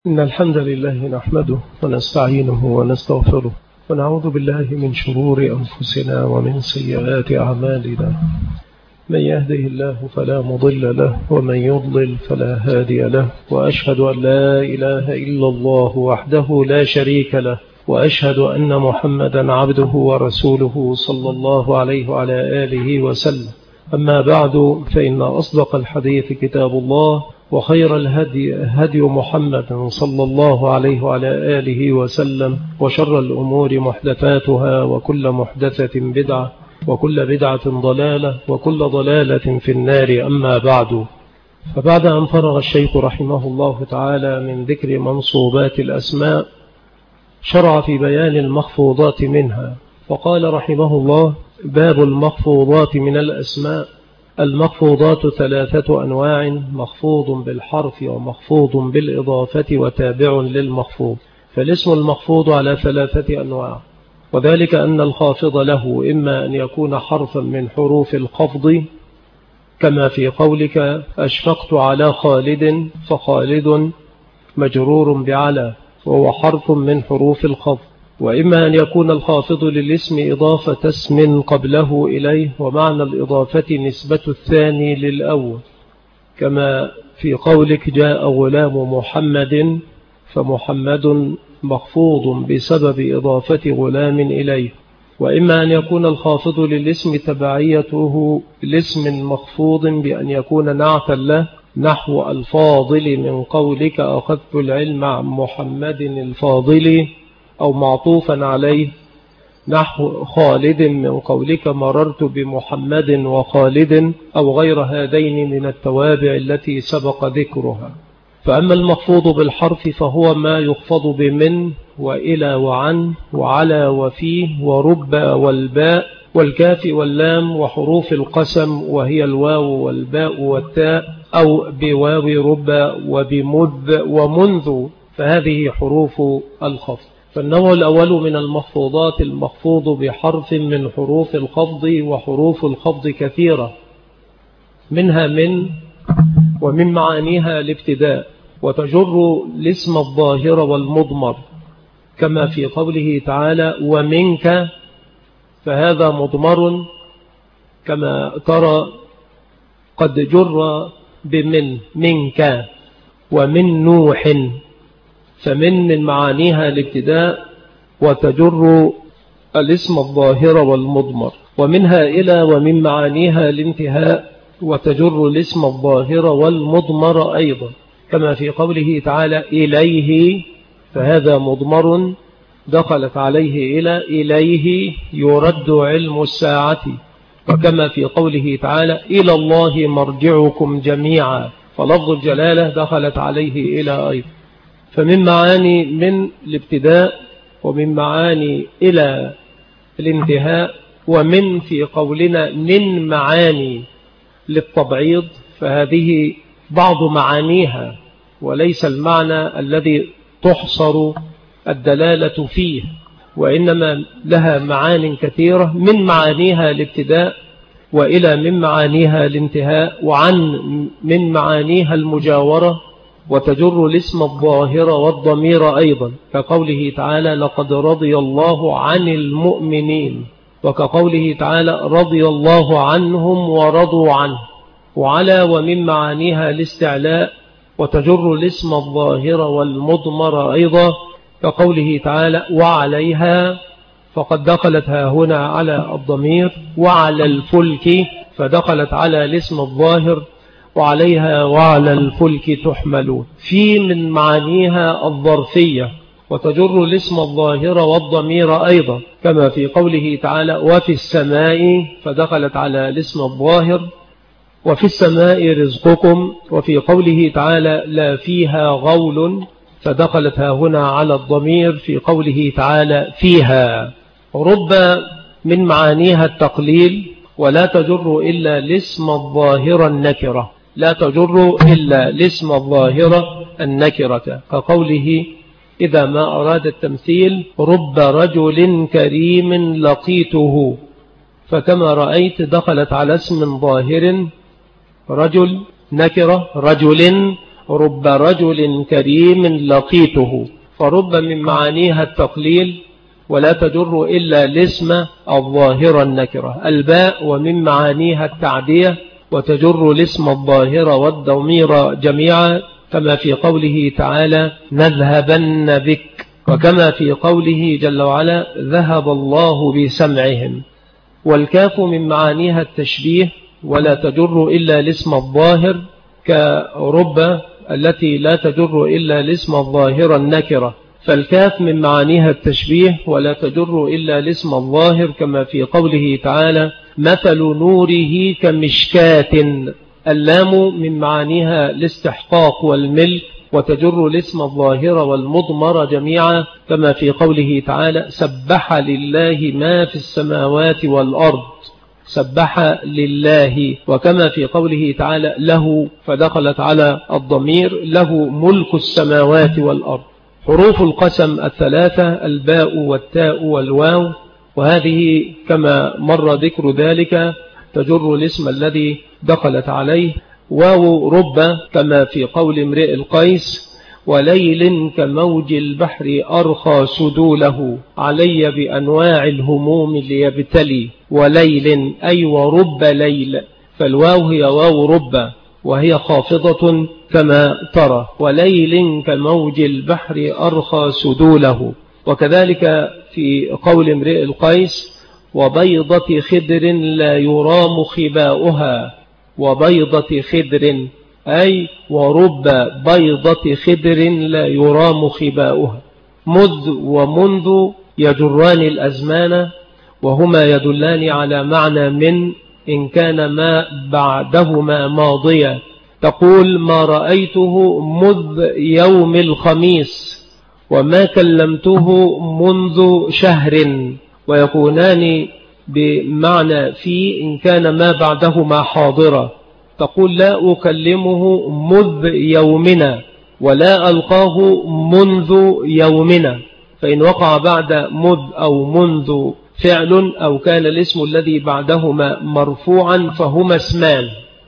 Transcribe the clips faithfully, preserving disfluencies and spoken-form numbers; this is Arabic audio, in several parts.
إن الحمد لله نحمده ونستعينه ونستغفره ونعوذ بالله من شرور أنفسنا ومن سيئات أعمالنا. من يهده الله فلا مضل له ومن يضلل فلا هادي له، وأشهد أن لا إله إلا الله وحده لا شريك له، وأشهد أن محمدا عبده ورسوله صلى الله عليه وعلى آله وسلم. أما بعد، فإن أصدق الحديث كتاب الله، وخير الهدي هدي محمد صلى الله عليه وعلى آله وسلم، وشر الأمور محدثاتها، وكل محدثة بدعة، وكل بدعة ضلالة، وكل ضلالة في النار. أما بعد، فبعد أن فرغ الشيخ رحمه الله تعالى من ذكر منصوبات الأسماء، شرع في بيان المخفوضات منها، فقال رحمه الله: باب المخفوضات من الأسماء. المخفوضات ثلاثة أنواع: مخفوض بالحرف، ومخفوض بالإضافة، وتابع للمخفوض. فالاسم المخفوض على ثلاثة أنواع، وذلك أن الخافض له إما أن يكون حرفا من حروف الخفض، كما في قولك: أشفقت على خالد، فخالد مجرور بعلى، وهو حرف من حروف الخفض. وإما أن يكون الخافض للاسم إضافة اسم قبله إليه، ومعنى الإضافة نسبة الثاني للأول، كما في قولك: جاء غلام محمد، فمحمد مخفوض بسبب إضافة غلام إليه. وإما أن يكون الخافض للاسم تبعيته لاسم مخفوض بأن يكون نعتا له، نحو الفاضل من قولك: أخذت العلم عن محمد الفاضل، أو معطوفا عليه، نحو خالد من قولك: مررت بمحمد وخالد، أو غير هذين من التوابع التي سبق ذكرها. فأما المخفوض بالحرف فهو ما يخفض بمن، وإلى، وعن، وعلى، وفيه، ورب، والباء، والكاف، واللام، وحروف القسم، وهي الواو والباء والتاء، أو بواو رب، وبمذ، ومنذ، فهذه حروف الخفض. فالنوع الأول من المخفوضات المخفوض بحرف من حروف الخفض، وحروف الخفض كثيرة، منها من، ومن معانيها الابتداء، وتجر الاسم الظاهر والمضمر، كما في قوله تعالى: ومنك، فهذا مضمر، كما ترى قد جر بمن، منك. ومن نوح، فمن من معانيها الابتداء، وتجر الاسم الظاهر والمضمر. ومنها إلى، ومن معانيها الانتهاء، وتجر الاسم الظاهر والمضمر أيضا، كما في قوله تعالى: إليه، فهذا مضمر دخلت عليه إلى، إليه يرد علم الساعة. وكما في قوله تعالى: إلى الله مرجعكم جميعا، فلفظ الجلالة دخلت عليه إلى أيضا. فمن معاني من الابتداء، ومن معاني إلى الانتهاء، ومن في قولنا من معاني للتبعيض، فهذه بعض معانيها، وليس المعنى الذي تحصر الدلالة فيه، وإنما لها معان كثيرة. من معانيها الابتداء، وإلى من معانيها الانتهاء، وعن من معانيها المجاورة، وتجر الاسم الظاهر والضمير أيضا، كقوله تعالى: لقد رضي الله عن المؤمنين، وكقوله تعالى: رضي الله عنهم ورضوا عنه. وعلى، ومن معانيها الاستعلاء، وتجر الاسم الظاهر والمضمر أيضا، كقوله تعالى: وعليها، فقد دخلت ها هنا على الضمير، وعلى الفلك، فدخلت على الاسم الظاهر، وعليها وعلى الفلك تحملون. في من معانيها الظرفية، وتجر الاسم الظاهر والضمير أيضا، كما في قوله تعالى: وفي السماء، فدخلت على الاسم الظاهر، وفي السماء رزقكم. وفي قوله تعالى: لا فيها غول، فدخلت ها هنا على الضمير في قوله تعالى: فيها. رب من معانيها التقليل، ولا تجر إلا الاسم الظاهر النكرة، لا تجر إلا الاسم الظاهر النكرة، كقوله إذا ما أراد التمثيل: رب رجل كريم لقيته، فكما رأيت دخلت على اسم ظاهر رجل نكرة، رجل رب رجل كريم لقيته، فرب من معانيها التقليل ولا تجر إلا الاسم الظاهر النكرة. الباء ومن معانيها التعدية وتجر الاسم الظاهر والضمير جميعا، كما في قوله تعالى نذهبن بك، وكما في قوله جل وعلا ذهب الله بسمعهم. والكاف من معانيها التشبيه ولا تجر إلا الاسم الظاهر كرب التي لا تجر إلا الاسم الظاهر النكرة، فالكاف من معانيها التشبيه ولا تجر إلا الاسم الظاهر، كما في قوله تعالى مثل نوره كمشكاة. اللام من معانيها الاستحقاق والملك وتجر الاسم الظاهر والمضمر جميعا، كما في قوله تعالى سبح لله ما في السماوات والأرض، سبح لله، وكما في قوله تعالى له، فدخلت على الضمير له ملك السماوات والأرض. حروف القسم الثلاثة الباء والتاء والواو، وهذه كما مر ذكر ذلك تجر الاسم الذي دخلت عليه. واو رب كما في قول امرئ القيس وليل كموج البحر أرخى سدوله علي بأنواع الهموم ليبتلي، وليل أي ورب ليل، فالواو هي واو رب وهي خافضة كما ترى، وليل كموج البحر أرخى سدوله. وكذلك في قول امرئ القيس وبيضة خدر لا يرام خباؤها، وبيضة خدر أي ورب بيضة خدر لا يرام خباؤها. مذ ومنذ يجران الأزمان، وهما يدلان على معنى من إن كان ما بعدهما ماضيا. تقول ما رأيته مذ يوم الخميس، وما كلمته منذ شهر، ويكونان بمعنى في إن كان ما بعدهما حاضرا. تقول لا أكلمه مذ يومنا، ولا ألقاه منذ يومنا، فإن وقع بعد مذ أو منذ فعل أو كان الاسم الذي بعدهما مرفوعا فهما اسمان،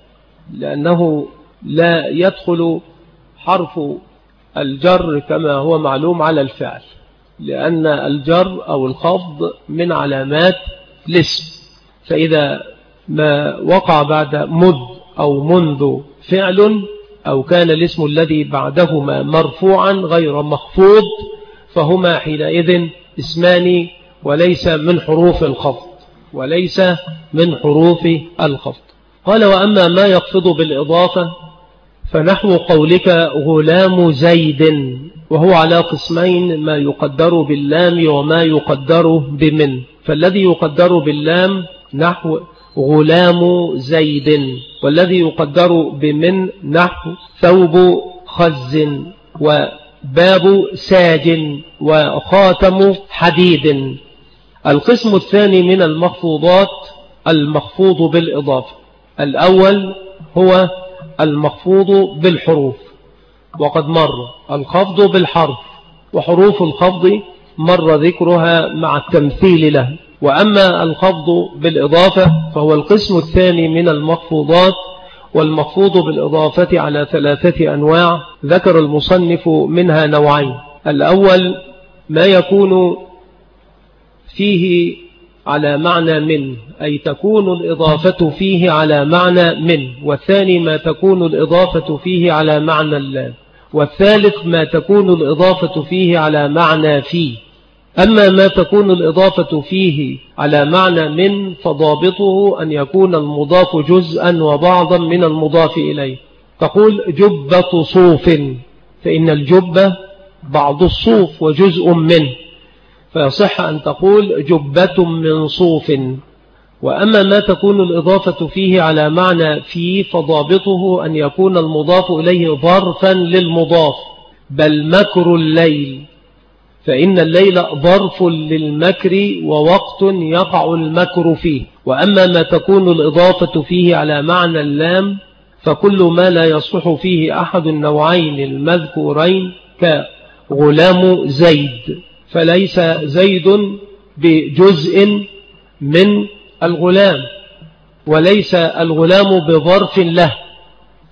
لأنه لا يدخل حرف الجر كما هو معلوم على الفعل، لأن الجر أو الخفض من علامات الاسم، فإذا ما وقع بعد مذ أو منذ فعل أو كان الاسم الذي بعدهما مرفوعا غير مخفوض فهما حينئذ اسمان وليس من حروف الخفض، وليس من حروف الخفض. قال وأما ما يخفض بالإضافة فنحو قولك غلام زيد، وهو على قسمين ما يقدر باللام وما يقدر بمن. فالذي يقدر باللام نحو غلام زيد، والذي يقدر بمن نحو ثوب خز وباب ساج وخاتم حديد. القسم الثاني من المخفوضات المخفوض بالإضافة. الأول هو المخفوض بالحروف، وقد مر الخفض بالحرف، وحروف الخفض مر ذكرها مع التمثيل له. وأما الخفض بالإضافة فهو القسم الثاني من المخفوضات، والمخفوض بالإضافة على ثلاثة أنواع ذكر المصنف منها نوعين. الأول ما يكون فيه على معنى من، أي تكون الإضافة فيه على معنى من، والثاني ما تكون الإضافة فيه على معنى اللام، والثالث ما تكون الإضافة فيه على معنى فيه. أما ما تكون الإضافة فيه على معنى من فضابطه أن يكون المضاف جزءا وبعضا من المضاف إليه. تقول جبة صوف، فإن الجبة بعض الصوف وجزء منه، فيصح أن تقول جبة من صوف. وأما ما تكون الإضافة فيه على معنى فيه فضابطه أن يكون المضاف إليه ظرفا للمضاف، بل مكر الليل، فإن الليل ظرف للمكر ووقت يقع المكر فيه. وأما ما تكون الإضافة فيه على معنى اللام فكل ما لا يصح فيه أحد النوعين المذكورين كغلام زيد، فليس زيد بجزء من الغلام، وليس الغلام بظرف له،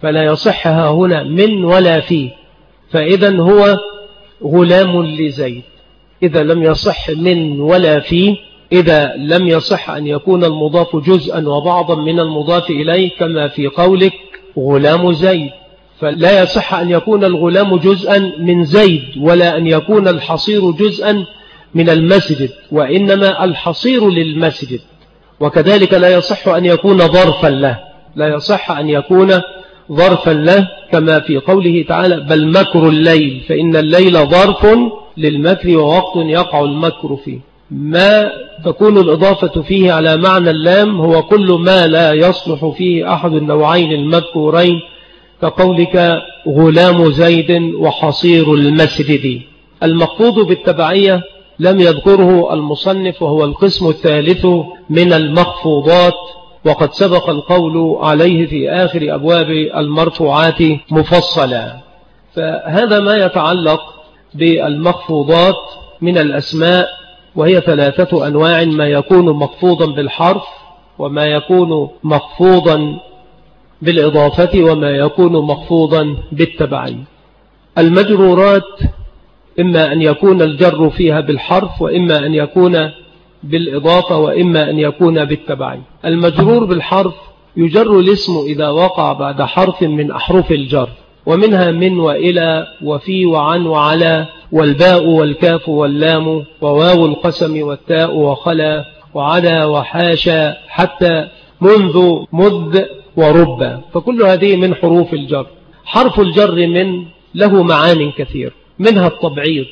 فلا يصحها هنا من ولا في، فإذا هو غلام لزيد. إذا لم يصح من ولا في، إذا لم يصح أن يكون المضاف جزءا وبعضا من المضاف إليه كما في قولك غلام زيد، فلا يصح أن يكون الغلام جزءا من زيد، ولا أن يكون الحصير جزءا من المسجد، وإنما الحصير للمسجد. وكذلك لا يصح أن يكون ظرفا له، لا يصح أن يكون ظرفا له كما في قوله تعالى بل مكر الليل، فإن الليل ظرف للمكر ووقت يقع المكر فيه. ما تكون الإضافة فيه على معنى اللام هو كل ما لا يصلح فيه أحد النوعين المذكورين، كقولك غلام زيد وحصير المسجد. المخفوض بالتبعية لم يذكره المصنف، وهو القسم الثالث من المخفوضات، وقد سبق القول عليه في آخر أبواب المرفوعات مفصلا. فهذا ما يتعلق بالمخفوضات من الأسماء، وهي ثلاثة أنواع: ما يكون مخفوضا بالحرف، وما يكون مخفوضا بالإضافة، وما يكون مخفوضا بالتبعية. المجرورات إما أن يكون الجر فيها بالحرف، وإما أن يكون بالإضافة، وإما أن يكون بالتبعية. المجرور بالحرف يجر الاسم إذا وقع بعد حرف من أحرف الجر، ومنها من وإلى وفي وعن وعلى والباء والكاف واللام وواو القسم والتاء وخلا وعلى وحاشا حتى منذ مذ ورب، فكل هذه من حروف الجر. حرف الجر من له معان كثير، منها التبعيض،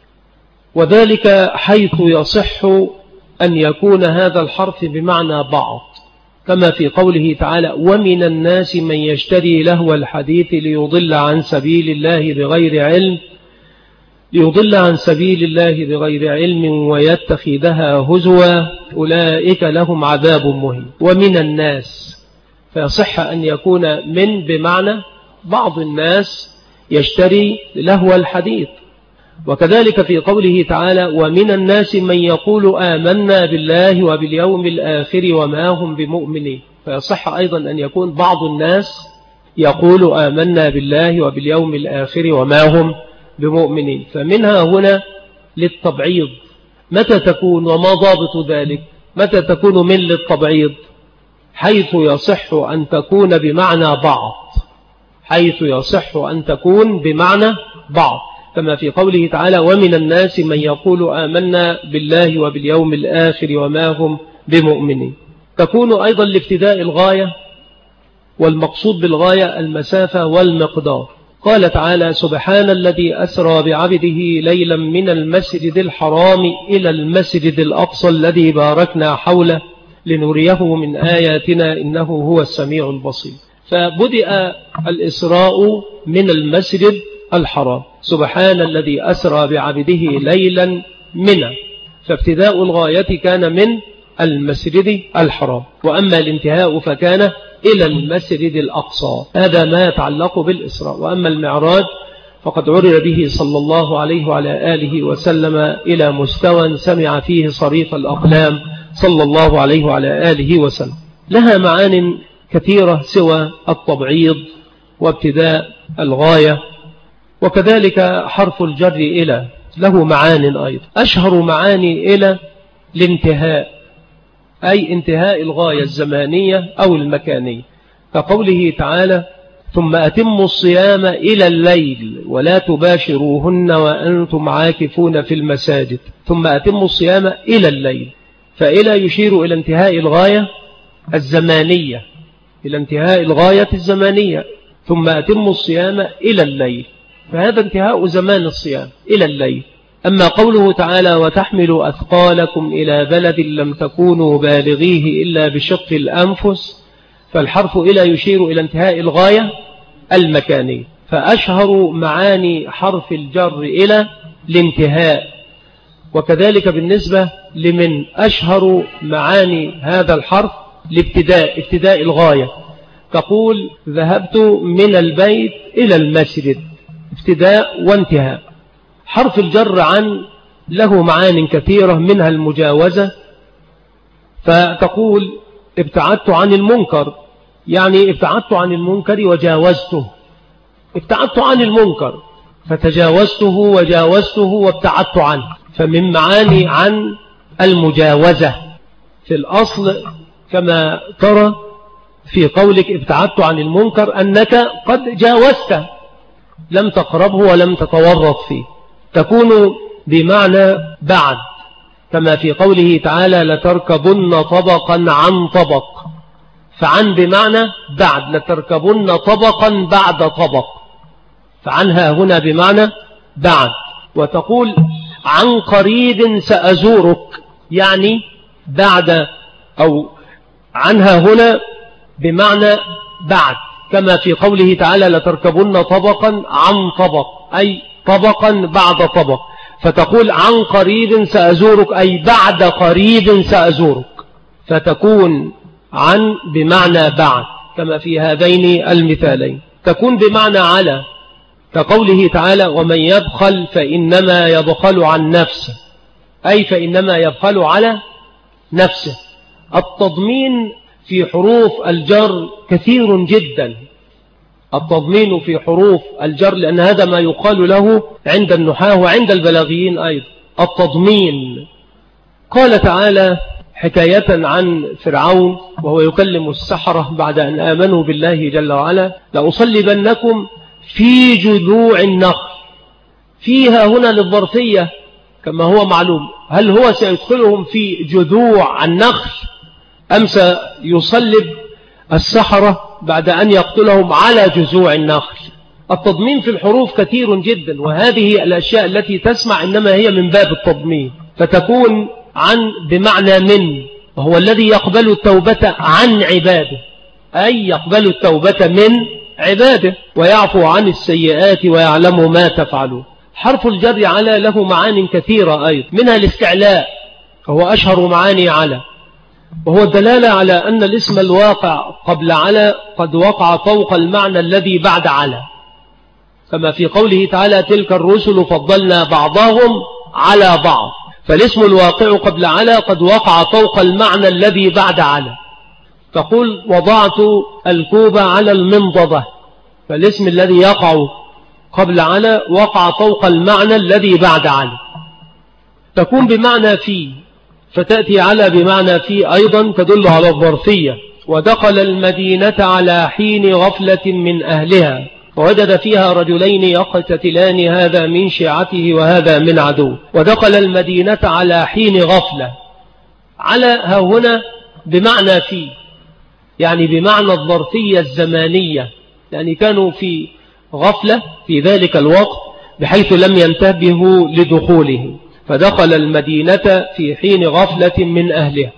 وذلك حيث يصح أن يكون هذا الحرف بمعنى بعض، كما في قوله تعالى ومن الناس من يشتري لهو الحديث ليضل عن سبيل الله بغير علم ليضل عن سبيل الله بغير علم ويتخذها هزوا أولئك لهم عذاب مهين. ومن الناس، فيصح أن يكون من بمعنى بعض الناس يشتري لهو الحديث. وكذلك في قوله تعالى ومن الناس من يقول آمنا بالله وباليوم الآخر وما هم بمؤمنين، فيصح أيضا أن يكون بعض الناس يقول آمنا بالله وباليوم الآخر وما هم بمؤمنين. فمنها هنا للتبعيض. متى تكون وما ضابط ذلك؟ متى تكون من للتبعيض؟ حيث يصح أن تكون بمعنى بعض، حيث يصح أن تكون بمعنى بعض، كما في قوله تعالى ومن الناس من يقول آمنا بالله وباليوم الآخر وما هم بمؤمنين. تكون أيضا لابتداء الغاية، والمقصود بالغاية المسافة والمقدار. قال تعالى سبحان الذي أسرى بعبده ليلا من المسجد الحرام إلى المسجد الأقصى الذي باركنا حوله لنريه من آياتنا إنه هو السميع البصير. فبدأ الإسراء من المسجد الحرام، سبحان الذي أسرى بعبده ليلا منه، فابتداء الغاية كان من المسجد الحرام، وأما الانتهاء فكان إلى المسجد الأقصى. هذا ما يتعلق بالإسراء. وأما المعراج فقد عرج به صلى الله عليه وعلى آله وسلم إلى مستوى سمع فيه صريف الأقلام صلى الله عليه وعلى آله وسلم. لها معان كثيرة سوى التبعيض وابتداء الغاية. وكذلك حرف الجر إلى له معان أيضا. أشهر معاني إلى الانتهاء، أي انتهاء الغاية الزمانية أو المكانية، كقوله تعالى ثم أتموا الصيام إلى الليل ولا تباشروهن وأنتم عاكفون في المساجد. ثم أتموا الصيام إلى الليل، فإلى يشير إلى انتهاء الغاية الزمانية، إلى انتهاء الغاية الزمانية. ثم أتموا الصيام إلى الليل، فهذا انتهاء زمان الصيام إلى الليل. أما قوله تعالى وتحملوا أثقالكم إلى بلد لم تكونوا بالغيه إلا بشق الأنفس، فالحرف إلى يشير إلى انتهاء الغاية المكانية. فأشهر معاني حرف الجر إلى الانتهاء. وكذلك بالنسبة لمن أشهر معاني هذا الحرف لابتداء ابتداء الغاية، تقول ذهبت من البيت إلى المسجد، ابتداء وانتهاء. حرف الجر عن له معان كثيرة، منها المجاوزة، فتقول ابتعدت عن المنكر، يعني ابتعدت عن المنكر وجاوزته، ابتعدت عن المنكر فتجاوزته وجاوزته وابتعدت عنه، فمن معاني عن المجاوزة في الأصل كما ترى في قولك ابتعدت عن المنكر أنك قد جاوزته، لم تقربه ولم تتورط فيه، تكون بمعنى بعد، كما في قوله تعالى لتركبن طبقا عن طبق، فعن بمعنى بعد، لتركبن طبقا بعد طبق، فعنها هنا بمعنى بعد. وتقول عن قريب سأزورك، يعني بعد، أو عنها هنا بمعنى بعد، كما في قوله تعالى لتركبن طبقا عن طبق، أي طبقا بعد طبق، فتقول عن قريب سأزورك أي بعد قريب سأزورك، فتكون عن بمعنى بعد كما في هذين المثالين. تكون بمعنى على، كقوله تعالى ومن يبخل فإنما يبخل عن نفسه، أي فإنما يبخل على نفسه. التضمين في حروف الجر كثير جدا، التضمين في حروف الجر، لأن هذا ما يقال له عند النحاة وعند البلاغيين أيضا التضمين. قال تعالى حكاية عن فرعون وهو يكلم السحرة بعد أن آمنوا بالله جل وعلا لأصلبنكم في جذوع النخل، فيها هنا للظرفية كما هو معلوم، هل هو سيدخلهم في جذوع النخل أم سيصلب السحرة بعد أن يقتلهم على جذوع النخل؟ التضمين في الحروف كثير جدا، وهذه الأشياء التي تسمع إنما هي من باب التضمين، فتكون عن بمعنى من، وهو الذي يقبل التوبة عن عباده، أي يقبل التوبة من عباده ويعفو عن السيئات ويعلم ما تفعلون. حرف الجر على له معان كثيرة أيضا، منها الاستعلاء وهو أشهر معاني على، وهو الدلالة على أن الاسم الواقع قبل على قد وقع فوق المعنى الذي بعد على، كما في قوله تعالى تلك الرسل فضلنا بعضهم على بعض، فالاسم الواقع قبل على قد وقع فوق المعنى الذي بعد على. تقول وضعت الكوب على المنضدة، فالاسم الذي يقع قبل على وقع فوق المعنى الذي بعد على. تكون بمعنى في، فتأتي على بمعنى في أيضا تدل على الظرفية. ودخل المدينة على حين غفلة من أهلها ووجد فيها رجلين يقتتلان هذا من شيعته وهذا من عدو. ودخل المدينة على حين غفلة، على هنا بمعنى في، يعني بمعنى الظرفية الزمانية، يعني كانوا في غفلة في ذلك الوقت بحيث لم ينتبهوا لدخوله، فدخل المدينة في حين غفلة من أهلها.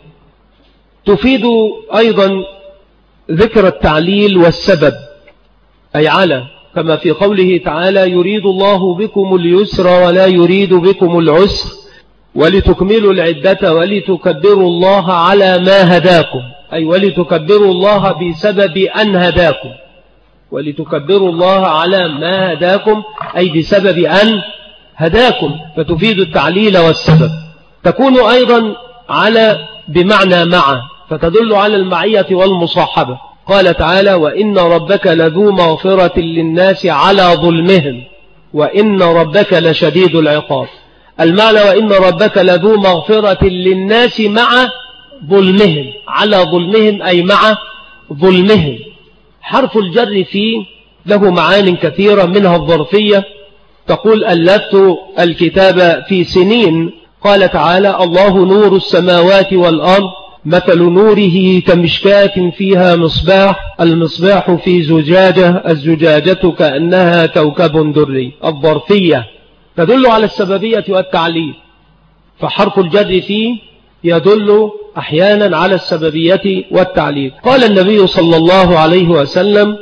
تفيد أيضا ذكر التعليل والسبب، أي على، كما في قوله تعالى يريد الله بكم اليسر ولا يريد بكم العسر ولتكملوا العدة ولتكبروا الله على ما هداكم، أي ولتكبروا الله بسبب أن هداكم، ولتكبروا الله على ما هداكم أي بسبب أن هداكم، فتفيد التعليل والسبب. تكون أيضا على بمعنى مع، فتدل على المعية والمصاحبة. قال تعالى وإن ربك لذو مغفرة للناس على ظلمهم وإن ربك لشديد العقاب. المعنى وإن ربك لذو مغفرة للناس مع ظلمهم، على ظلمهم أي مع ظلمهم. حرف الجر فيه له معان كثيرة، منها الظرفية. تقول ألفت الكتاب في سنين. قال تعالى الله نور السماوات والأرض مثل نوره كمشكاة فيها مصباح، المصباح في زجاجة، الزجاجة كأنها كوكب دري. الظرفية تدل على السببية والتعليل، فحرف الجر فيه يدل أحيانا على السببية والتعليل. قال النبي صلى الله عليه وسلم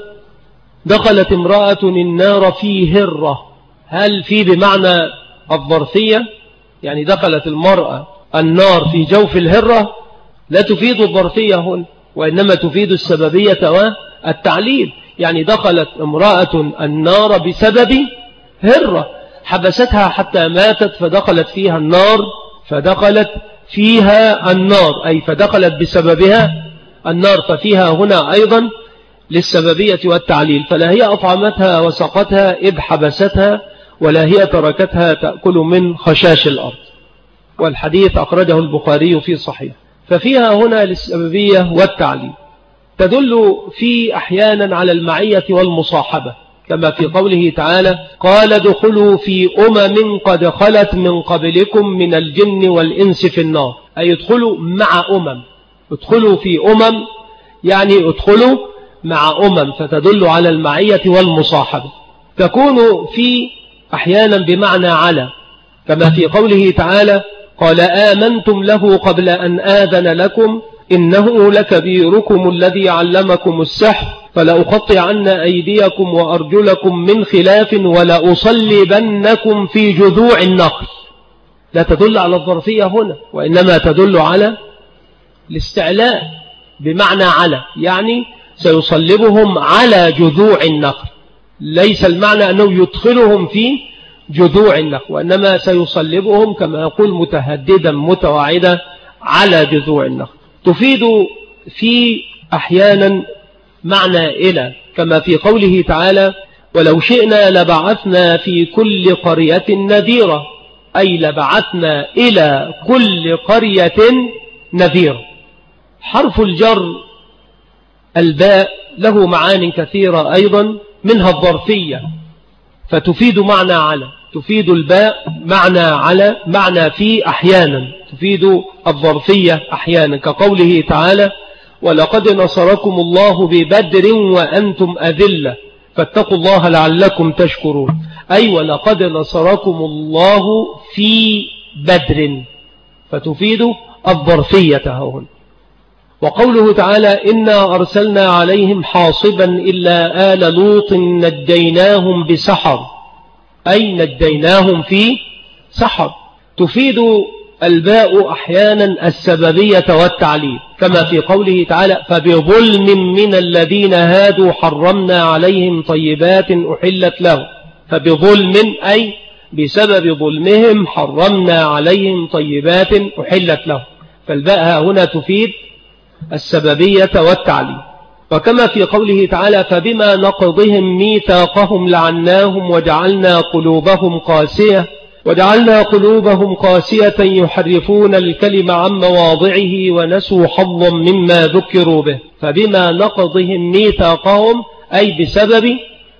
دخلت امرأة النار في هرة. هل في بمعنى الظرفية، يعني دخلت المرأة النار في جوف الهرة، لا تفيد الظرفية هنا، وإنما تفيد السببية والتعليل. يعني دخلت امرأة النار بسبب هرة، حبستها حتى ماتت فدخلت فيها النار، فدخلت فيها النار أي فدخلت بسببها النار، ففيها هنا أيضا للسببية والتعليل، فلا هي أطعمتها وسقتها إذ حبستها، ولا هي تركتها تأكل من خشاش الأرض. والحديث أخرجه البخاري في صحيح. ففيها هنا للسببية والتعليل، تدل في أحيانا على المعية والمصاحبة، كما في قوله تعالى: قال ادخلوا في أمم قد خلت من قبلكم من الجن والإنس في النار، أي ادخلوا مع أمم، ادخلوا في أمم يعني ادخلوا مع أمم، فتدل على المعية والمصاحبة. تكون في أحيانا بمعنى على، كما في قوله تعالى: قال آمنتم له قبل أن آذن لكم إنه لكبيركم الذي علمكم السحر فلأقطعن أيديكم وأرجلكم من خلاف ولأصلبنكم في جذوع النخل. لا تدل على الظرفية هنا، وإنما تدل على الاستعلاء بمعنى على، يعني سيصلبهم على جذوع النخل. ليس المعنى أنه يدخلهم في جذوع النخل، وإنما سيصلبهم كما يقول متهددا متواعدا على جذوع النخل. تفيد في أحيانا معنى إلى، كما في قوله تعالى: ولو شئنا لبعثنا في كل قرية نذيرا، أي لبعثنا إلى كل قرية نذيرا. حرف الجر الباء له معان كثيرة أيضا، منها الظرفية، فتفيد معنى على، تفيد الباء معنى على، معنى في أحيانا، تفيد الظرفية أحيانا، كقوله تعالى: ولقد نصركم الله ببدر وأنتم أذلة فاتقوا الله لعلكم تشكرون، أي ولقد نصركم الله في بدر، فتفيد الظرفية هنا. وقوله تعالى: إنا أرسلنا عليهم حاصبا إلا آل لوط نجيناهم بسحر، أي نجيناهم في سحر. تفيد الباء أحيانا السببية والتعليل، كما في قوله تعالى: فبظلم من الذين هادوا حرمنا عليهم طيبات أحلت لهم، فبظلم أي بسبب ظلمهم حرمنا عليهم طيبات أحلت لهم. فالباء هنا تفيد السببية والتعليل. وكما في قوله تعالى: فبما نقضهم ميثاقهم لعناهم وجعلنا قلوبهم قاسية وجعلنا قلوبهم قاسية يحرفون الكلم عن مواضعه ونسوا حظا مما ذكروا به. فبما نقضهم ميثاقهم أي بسبب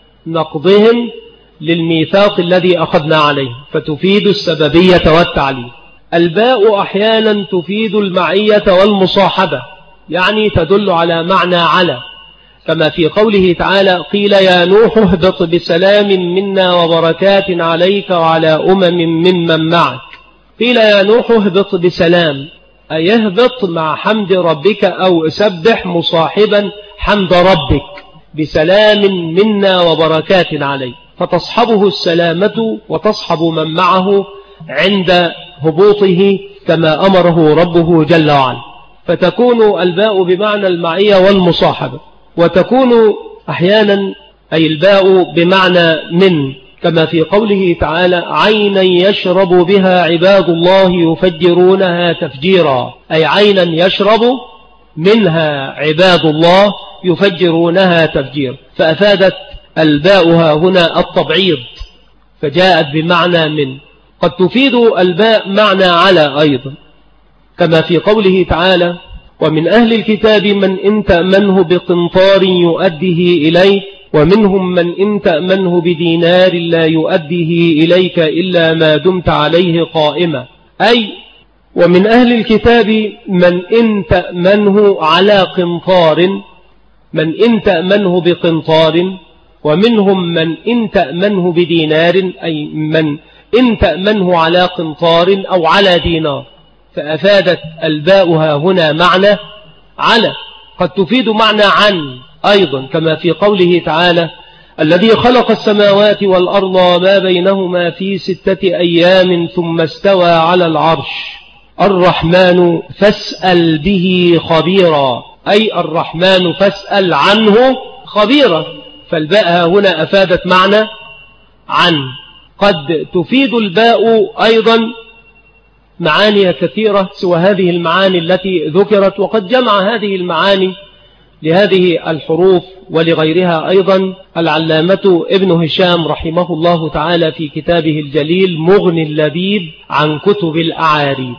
نقضهم للميثاق الذي أخذنا عليه، فتفيد السببية والتعليل. الباء أحيانا تفيد المعية والمصاحبة، يعني تدل على معنى على، كما في قوله تعالى: قيل يا نوح اهبط بسلام منا وبركات عليك وعلى أمم ممن معك. قيل يا نوح اهبط بسلام، أي اهبط مع حمد ربك، أو سبح مصاحبا حمد ربك بسلام منا وبركات عليك، فتصحبه السلامة وتصحب من معه عند هبوطه كما أمره ربه جل وعلا. فتكون الباء بمعنى المعية والمصاحبة. وتكون أحيانا أي الباء بمعنى من، كما في قوله تعالى: عينا يشرب بها عباد الله يفجرونها تفجيرا، أي عينا يشرب منها عباد الله يفجرونها تفجير. فأفادت الباء هنا التبعيض، فجاءت بمعنى من. قد تفيد الباء معنى على أيضا، كما في قوله تعالى: ومن أهل الكتاب من إن تأمنه بقنطار يؤديه إليك ومنهم من إن تأمنه بدينار لا يؤديه إليك إلا ما دمت عليه قائما، أي ومن أهل الكتاب من إن تأمنه على قنطار، من إن تأمنه بقنطار، ومنهم من إن تأمنه بدينار، أي من إن تأمنه على قنطار أو على دينار. فأفادت الباء هنا معنى على. قد تفيد معنى عن أيضا، كما في قوله تعالى: الذي خلق السماوات والأرض وما بينهما في ستة أيام ثم استوى على العرش الرحمن فاسأل به خبيرا، أي الرحمن فاسأل عنه خبيرا. فالباء هنا أفادت معنى عن. قد تفيد الباء أيضا معاني كثيرة سوى هذه المعاني التي ذكرت، وقد جمع هذه المعاني لهذه الحروف ولغيرها أيضا العلامة ابن هشام رحمه الله تعالى في كتابه الجليل مغني اللبيب عن كتب الأعاريب.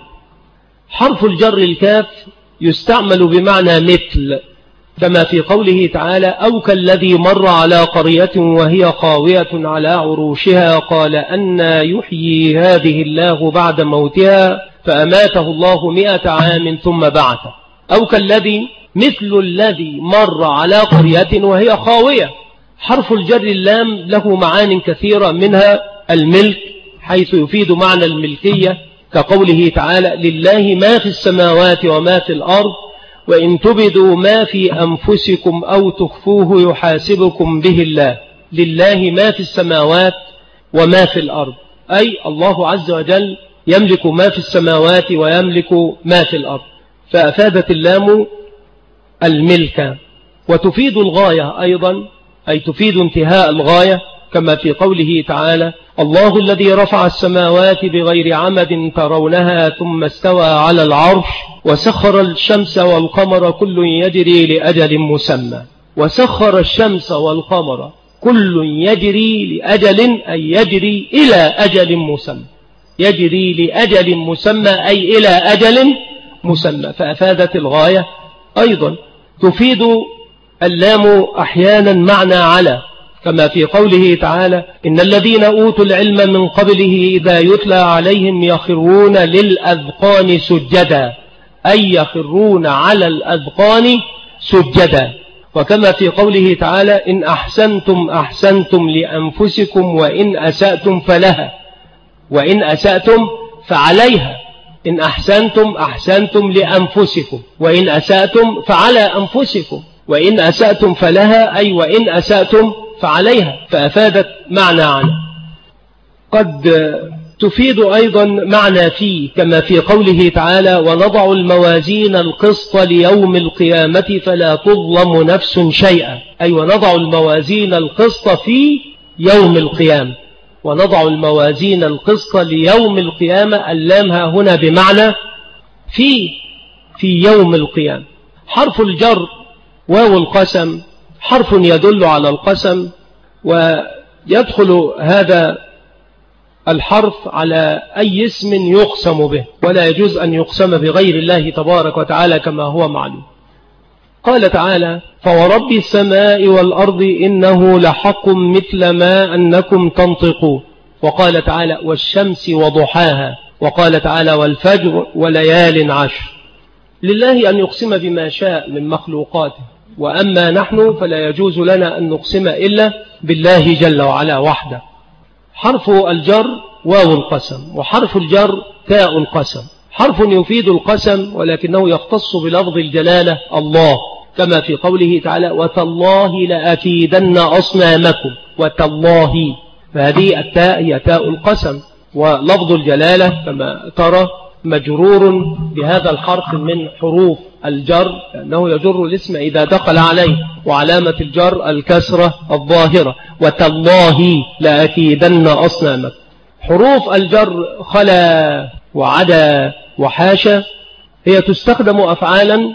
حرف الجر الكاف يستعمل بمعنى مثل، كما في قوله تعالى أو كالذي مر على قرية وهي خاوية على عروشها قال أنى يحيي هذه الله بعد موتها فأماته الله مئة عام ثم بعثه. أو كالذي مثل الذي مر على قرية وهي خاوية. حرف الجر اللام له معان كثيرة، منها الملك حيث يفيد معنى الملكية كقوله تعالى لله ما في السماوات وما في الأرض وإن تبدوا ما في أنفسكم أو تخفوه يحاسبكم به الله. لله ما في السماوات وما في الأرض، أي الله عز وجل يملك ما في السماوات ويملك ما في الأرض، فأفادت اللام الملك. وتفيد الغاية أيضا، أي تفيد انتهاء الغاية كما في قوله تعالى الله الذي رفع السماوات بغير عمد ترونها ثم استوى على العرش وسخر الشمس والقمر كل يجري لأجل مسمى. وسخر الشمس والقمر كل يجري لأجل، أي يجري إلى أجل مسمى، يجري لأجل مسمى أي إلى أجل مسمى، فأفادت الغاية. أيضا تفيد اللام أحيانا معنى على، كما في قوله تعالى إن الذين أوتوا العلم من قبله إذا يتلى عليهم يخرون للأذقان سجدا، أي يخرون على الأذقان سجدا. وكما في قوله تعالى إن أحسنتم أحسنتم لأنفسكم وإن أسأتم فلها وإن أسأتم فعليها. إن أحسنتم أحسنتم لأنفسكم وإن أسأتم فعلى أنفسكم وإن أسأتم فلها، أي وإن أسأتم فعليها، فأفادت معنى عنه. قد تفيد أيضا معنى فيه كما في قوله تعالى ونضع الموازين القسط ليوم القيامة فلا تظلم نفس شيئا، أي ونضع الموازين القسط في يوم القيامة. ونضع الموازين القسط ليوم القيامة، اللامها هنا بمعنى في في يوم القيامة. حرف الجر واو القسم حرف يدل على القسم، ويدخل هذا الحرف على أي اسم يقسم به، ولا يجوز أن يقسم بغير الله تبارك وتعالى كما هو معلوم. قال تعالى فورب السماء والأرض إنه لحق مثل ما أنكم تنطقون. وقال تعالى والشمس وضحاها. وقال تعالى والفجر وليال عشر. لله أن يقسم بما شاء من مخلوقاته، وأما نحن فلا يجوز لنا أن نقسم إلا بالله جل وعلا وحده. حرف الجر واو القسم، وحرف الجر تاء القسم. حرف يفيد القسم ولكنه يختص بلفظ الجلالة الله، كما في قوله تعالى وتالله لأكيدن أصنامكم. وتالله، فهذه التاء هي تاء القسم. ولفظ الجلالة كما ترى مجرور بهذا الحرف من حروف الجر، لأنه يجر الاسم إذا دخل عليه، وعلامة الجر الكسرة الظاهرة. وتالله لأكيدن أصنامكم. حروف الجر خلا وعدا وحاشا هي تستخدم أفعالا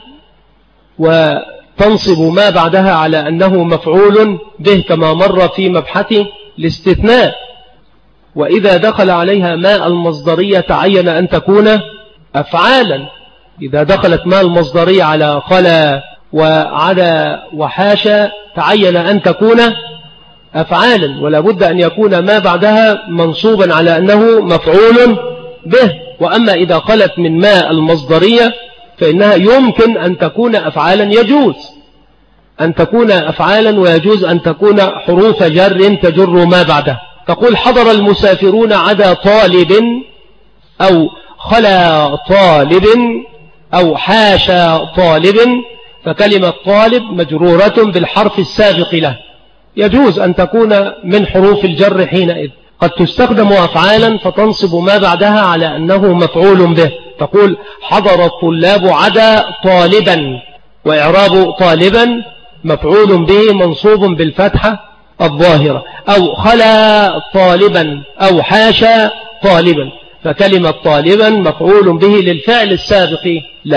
وتنصب ما بعدها على أنه مفعول به كما مر في مبحث الاستثناء. وإذا دخل عليها ماء المصدرية تعين أن تكون أفعالا. إذا دخلت ماء المصدرية على خلا وعدا وحاشا تعين أن تكون أفعالا، ولا بد أن يكون ما بعدها منصوبا على أنه مفعول به. وأما إذا خلت من ماء المصدرية فإنها يمكن أن تكون أفعالا، يجوز أن تكون أفعالا ويجوز أن تكون حروف جر تجر ما بعدها. تقول حضر المسافرون عدا طالب، أو خلا طالب، أو حاشا طالب، فكلمة طالب مجرورة بالحرف السابق له، يجوز أن تكون من حروف الجر حينئذ. قد تستخدم أفعالا فتنصب ما بعدها على أنه مفعول به. تقول حضر الطلاب عدا طالبا، وإعراب طالبا مفعول به منصوب بالفتحة الظاهرة. أو خلا طالبا أو حاشا طالبا، فكلمة طالبا مفعول به للفعل السابق له.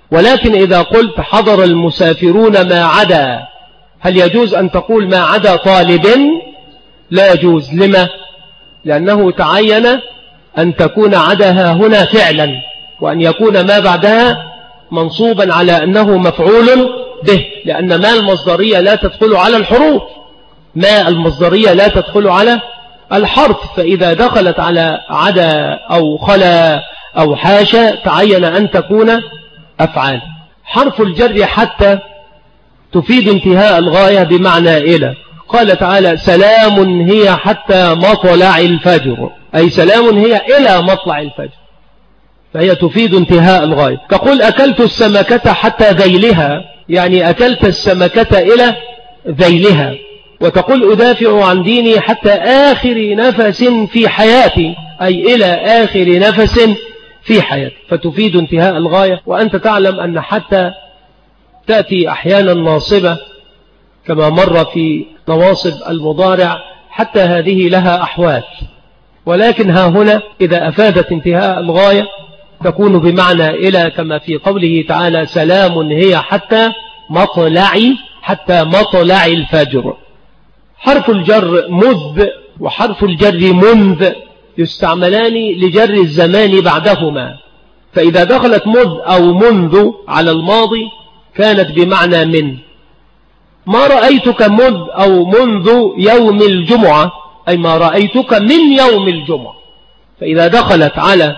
ولكن إذا قلت حضر المسافرون ما عدا، هل يجوز أن تقول ما عدا طالب؟ لا يجوز. لما؟ لأنه تعين أن تكون عداها هنا فعلا، وأن يكون ما بعدها منصوبا على أنه مفعول به، لأن ما المصدرية لا تدخل على الحروف، ما المصدرية لا تدخل على الحرف، فإذا دخلت على عدا أو خلا أو حاشا تعين أن تكون أفعال. حرف الجر حتى تفيد انتهاء الغاية بمعنى إلى. قال تعالى سلام هي حتى مطلع الفجر، أي سلام هي إلى مطلع الفجر، فهي تفيد انتهاء الغاية. تقول أكلت السمكة حتى ذيلها، يعني أكلت السمكة إلى ذيلها. وتقول أدافع عن ديني حتى آخر نفس في حياتي، أي إلى آخر نفس في حياتي، فتفيد انتهاء الغاية. وأنت تعلم أن حتى تأتي أحيانا ناصبة كما مر في نواصب المضارع، حتى هذه لها أحوال، ولكن ها هنا إذا أفادت انتهاء الغاية تكون بمعنى إلى، كما في قوله تعالى سلام هي حتى مطلع حتى مطلع الفجر. حرف الجر مذ وحرف الجر منذ يستعملان لجر الزمان بعدهما، فإذا دخلت مذ أو منذ على الماضي كانت بمعنى من. ما رأيتك مذ أو منذ يوم الجمعة، أي ما رأيتك من يوم الجمعة، فإذا دخلت على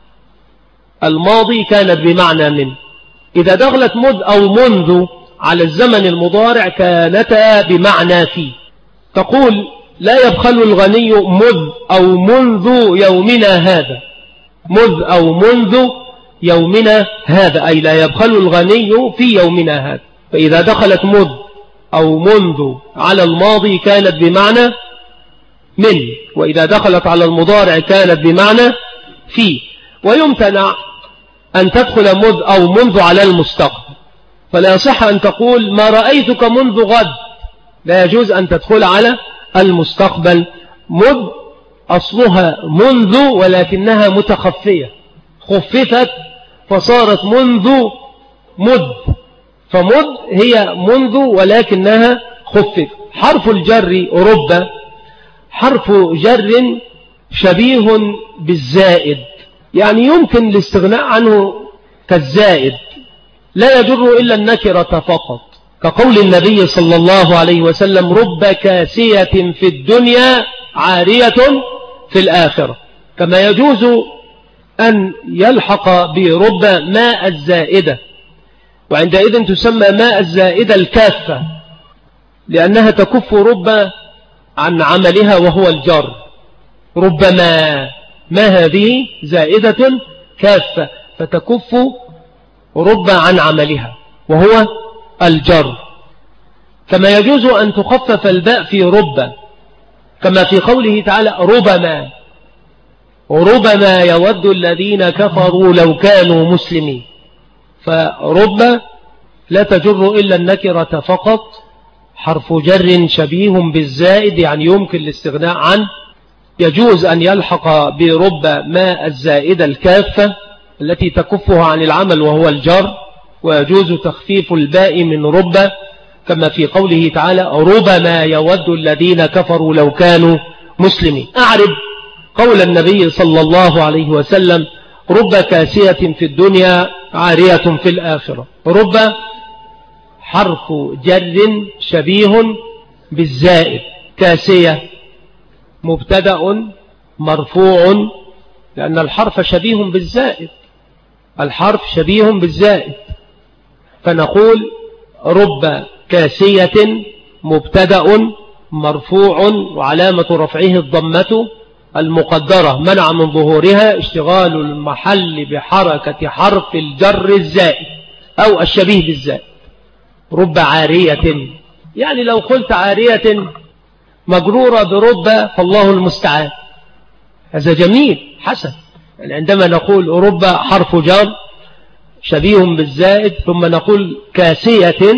الماضي كانت بمعنى من. إذا دخلت مذ أو منذ على الزمن المضارع كانتا بمعنى في. تقول لا يبخل الغني مذ أو منذ يومنا هذا، مذ أو منذ يومنا هذا، أي لا يبخل الغني في يومنا هذا. فإذا دخلت مذ أو منذ على الماضي كانت بمعنى من، وإذا دخلت على المضارع كانت بمعنى في. ويمتنع أن تدخل مذ أو منذ على المستقبل، فلا يصح أن تقول ما رأيتك منذ غد، لا يجوز أن تدخل على المستقبل. مذ أصلها منذ ولكنها متخفية، خففت فصارت منذ مذ، فمذ هي منذ ولكنها خففت. حرف الجر رب حرف جر شبيه بالزائد، يعني يمكن الاستغناء عنه كالزائد، لا يجر إلا النكرة فقط، كقول النبي صلى الله عليه وسلم رب كاسية في الدنيا عارية في الآخرة. كما يجوز أن يلحق برب ماء الزائدة، وعندئذ تسمى ماء الزائدة الكافة، لأنها تكف رب عن عملها وهو الجر. ربما ما هذه زائدة كافة، فتكف رب عن عملها وهو الجر. كما يجوز أن تخفف الباء في رب، كما في قوله تعالى ربما، ربما يود الذين كفروا لو كانوا مسلمين. فرب لا تجر إلا النكرة فقط، حرف جر شبيه بالزائد، يعني يمكن الاستغناء عنه. يجوز أن يلحق برب ما الزائدة الكافة التي تكفها عن العمل وهو الجر، ويجوز تخفيف الباء من رب، كما في قوله تعالى ربما يود الذين كفروا لو كانوا مسلمين. أعرب قول النبي صلى الله عليه وسلم رب كاسية في الدنيا عارية في الآخرة. رب حرف جر شبيه بالزائد، كاسية مبتدأ مرفوع، لأن الحرف شبيه بالزائد، الحرف شبيه بالزائد، فنقول رب كاسية مبتدأ مرفوع وعلامة رفعه الضمة المقدرة منع من ظهورها اشتغال المحل بحركة حرف الجر الزائد أو الشبيه بالزائد. رب عارية، يعني لو قلت عارية مجرورة برب فالله المستعان، هذا جميل حسن. يعني عندما نقول رب حرف جر شبيه بالزائد، ثم نقول كاسية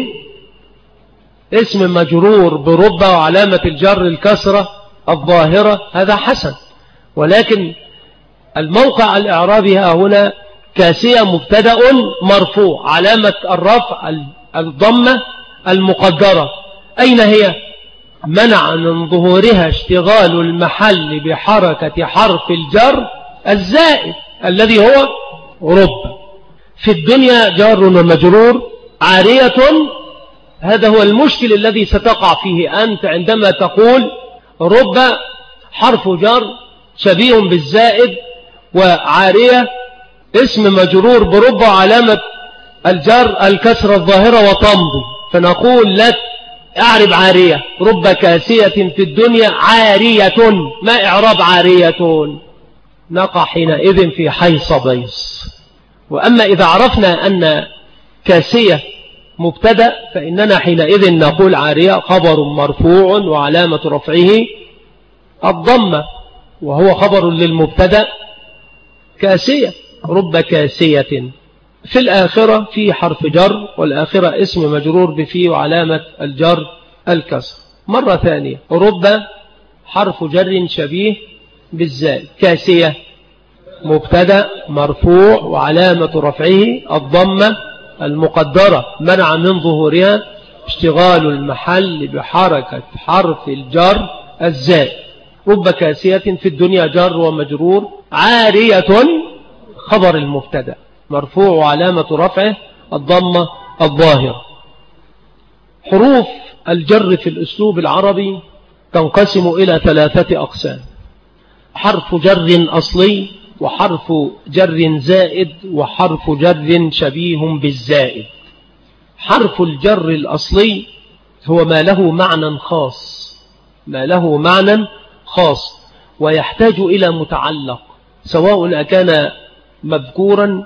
اسم مجرور برب وعلامة الجر الكسرة الظاهرة، هذا حسن. ولكن الموقع الإعرابي هنا كاسية مبتدأ مرفوع علامة الرفع الضمة المقدرة. أين هي؟ منع من ظهورها اشتغال المحل بحركة حرف الجر الزائد الذي هو رب. في الدنيا جار ومجرور عارية، هذا هو المشكل الذي ستقع فيه أنت عندما تقول رب حرف جر شبيه بالزائد، وعارية اسم مجرور برب علامة الجر الكسر الظاهرة وتمضي. فنقول لك اعرب عارية، رب كاسية في الدنيا عارية، ما اعراب عارية؟ نقع حينئذ في حيص بيص. وأما إذا عرفنا أن كاسية مبتدأ فإننا حينئذ نقول عارية خبر مرفوع وعلامة رفعه الضمة، وهو خبر للمبتدأ كاسية، رب كاسية. في الآخرة في حرف جر، والآخرة اسم مجرور بفي وعلامة الجر الكسر. مرة ثانية رب حرف جر شبيه بالزائد، كاسية مبتدأ مرفوع وعلامة رفعه الضمة المقدرة منع من ظهورها اشتغال المحل بحركة حرف الجر الزائد. رب كاسية في الدنيا جر ومجرور، عارية خبر المبتدأ مرفوع وعلامة رفعه الضمة الظاهرة. حروف الجر في الأسلوب العربي تنقسم إلى ثلاثة أقسام: حرف جر أصلي، وحرف جر زائد، وحرف جر شبيه بالزائد. حرف الجر الأصلي هو ما له معنى خاص، ما له معنى خاص ويحتاج إلى متعلق، سواء أكان مذكورا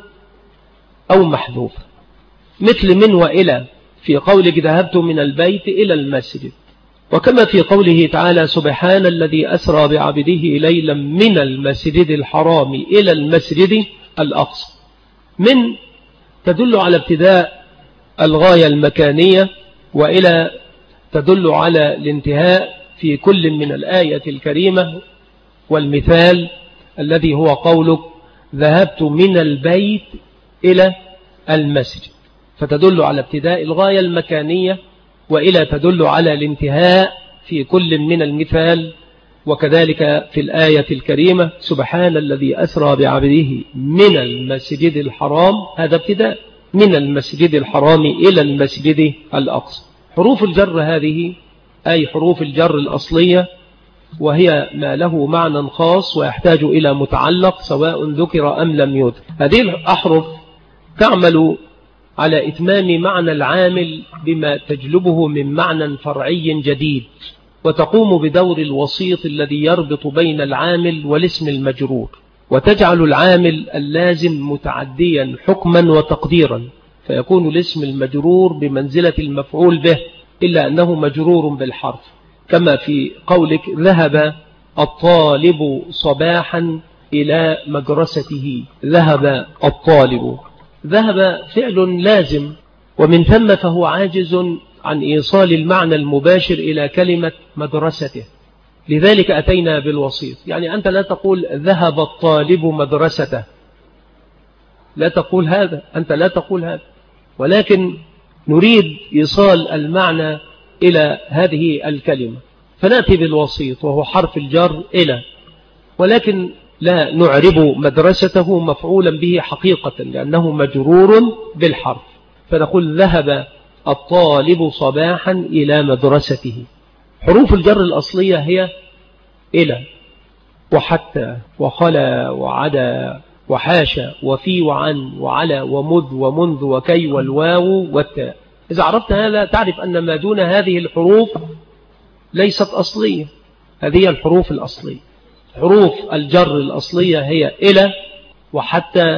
أو محذوفا، مثل من وإلى في قولك ذهبت من البيت إلى المسجد، وكما في قوله تعالى سبحان الذي أسرى بعبده ليلا من المسجد الحرام إلى المسجد الأقصى. من تدل على ابتداء الغاية المكانية، وإلى تدل على الانتهاء في كل من الآية الكريمة، والمثال الذي هو قولك ذهبت من البيت إلى المسجد، فتدل على ابتداء الغاية المكانية، وإلى تدل على الانتهاء في كل من المثال. وكذلك في الآية الكريمة سبحان الذي أسرى بعبده من المسجد الحرام، هذا ابتداء من المسجد الحرام إلى المسجد الأقصى. حروف الجر هذه أي حروف الجر الأصلية، وهي ما له معنى خاص ويحتاج إلى متعلق سواء ذكر أم لم يذكر. هذه الأحرف تعمل على إتمام معنى العامل بما تجلبه من معنى فرعي جديد، وتقوم بدور الوسيط الذي يربط بين العامل والاسم المجرور، وتجعل العامل اللازم متعديا حكما وتقديرا، فيكون الاسم المجرور بمنزلة المفعول به، إلا أنه مجرور بالحرف، كما في قولك ذهب الطالب صباحا إلى مدرسته. ذهب الطالب، ذهب فعل لازم، ومن ثم فهو عاجز عن إيصال المعنى المباشر إلى كلمة مدرسته، لذلك أتينا بالوسيط. يعني أنت لا تقول ذهب الطالب مدرسته، لا تقول هذا، أنت لا تقول هذا، ولكن نريد إيصال المعنى إلى هذه الكلمة، فنأتي بالوسيط وهو حرف الجر إلى، ولكن لا نعرب مدرسته مفعولا به حقيقة لأنه مجرور بالحرف، فنقول ذهب الطالب صباحا إلى مدرسته. حروف الجر الأصلية هي إلى وحتى وخلا وعدا وحاشا وفي وعن وعلى ومذ ومنذ وكي والواو والتاء. إذا عرفت هذا تعرف أن ما دون هذه الحروف ليست أصلية، هذه الحروف الأصلية. حروف الجر الأصلية هي إلى وحتى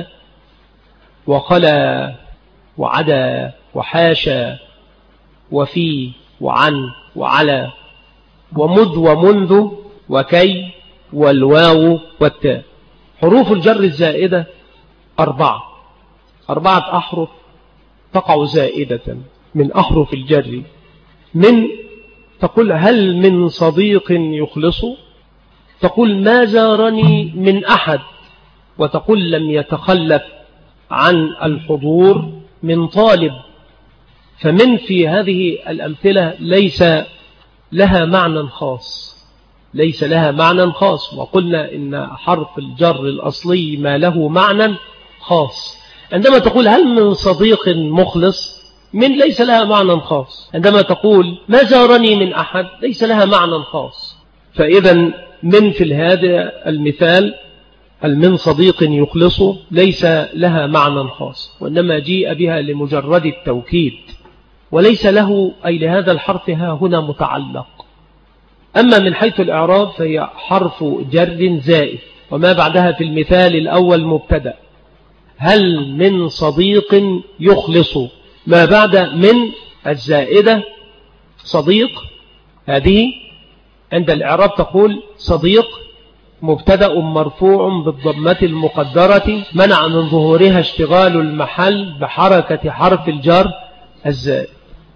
وخلا وعدا وحاشا وفي وعن وعلى ومذ ومنذ وكي والواو والتاء. حروف الجر الزائدة أربعة أربعة أحرف تقع زائدة من أحرف الجر. من تقول هل من صديق يخلص، تقول ما زارني من أحد، وتقول لم يتخلف عن الحضور من طالب، فمن في هذه الأمثلة ليس لها معنى خاص، ليس لها معنى خاص. وقلنا إن حرف الجر الأصلي ما له معنى خاص. عندما تقول هل من صديق مخلص، من ليس لها معنى خاص. عندما تقول ما زارني من أحد، ليس لها معنى خاص. فإذا من في هذا المثال هل من صديق يخلص ليس لها معنى خاص، وإنما جيء بها لمجرد التوكيد، وليس له أي لهذا الحرف ها هنا متعلق. أما من حيث الإعراب فهي حرف جر زائد، وما بعدها في المثال الأول مبتدأ. هل من صديق يخلص، ما بعد من الزائدة صديق، هذه عند الإعراب تقول صديق مبتدأ مرفوع بالضمة المقدرة منع من ظهورها اشتغال المحل بحركة حرف الجر الزائد.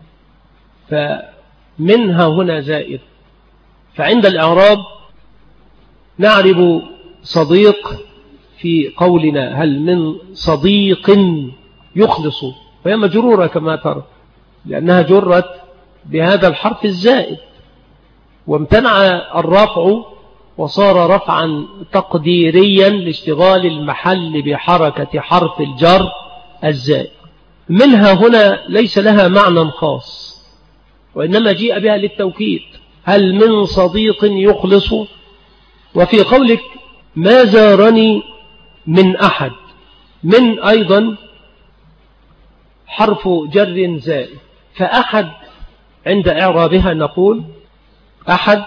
فمنها هنا زائد. فعند الإعراب نعرب صديق في قولنا هل من صديق يخلص، وهي مجرورة كما ترى لأنها جرت بهذا الحرف الزائد، وامتنع الرفع وصار رفعا تقديريا لاشتغال المحل بحركة حرف الجر الزائد. منها هنا ليس لها معنى خاص، وإنما جيء بها للتوكيد. هل من صديق يخلص. وفي قولك ما زارني من أحد، من أيضا حرف جر زائد. فأحد عند إعرابها نقول أحد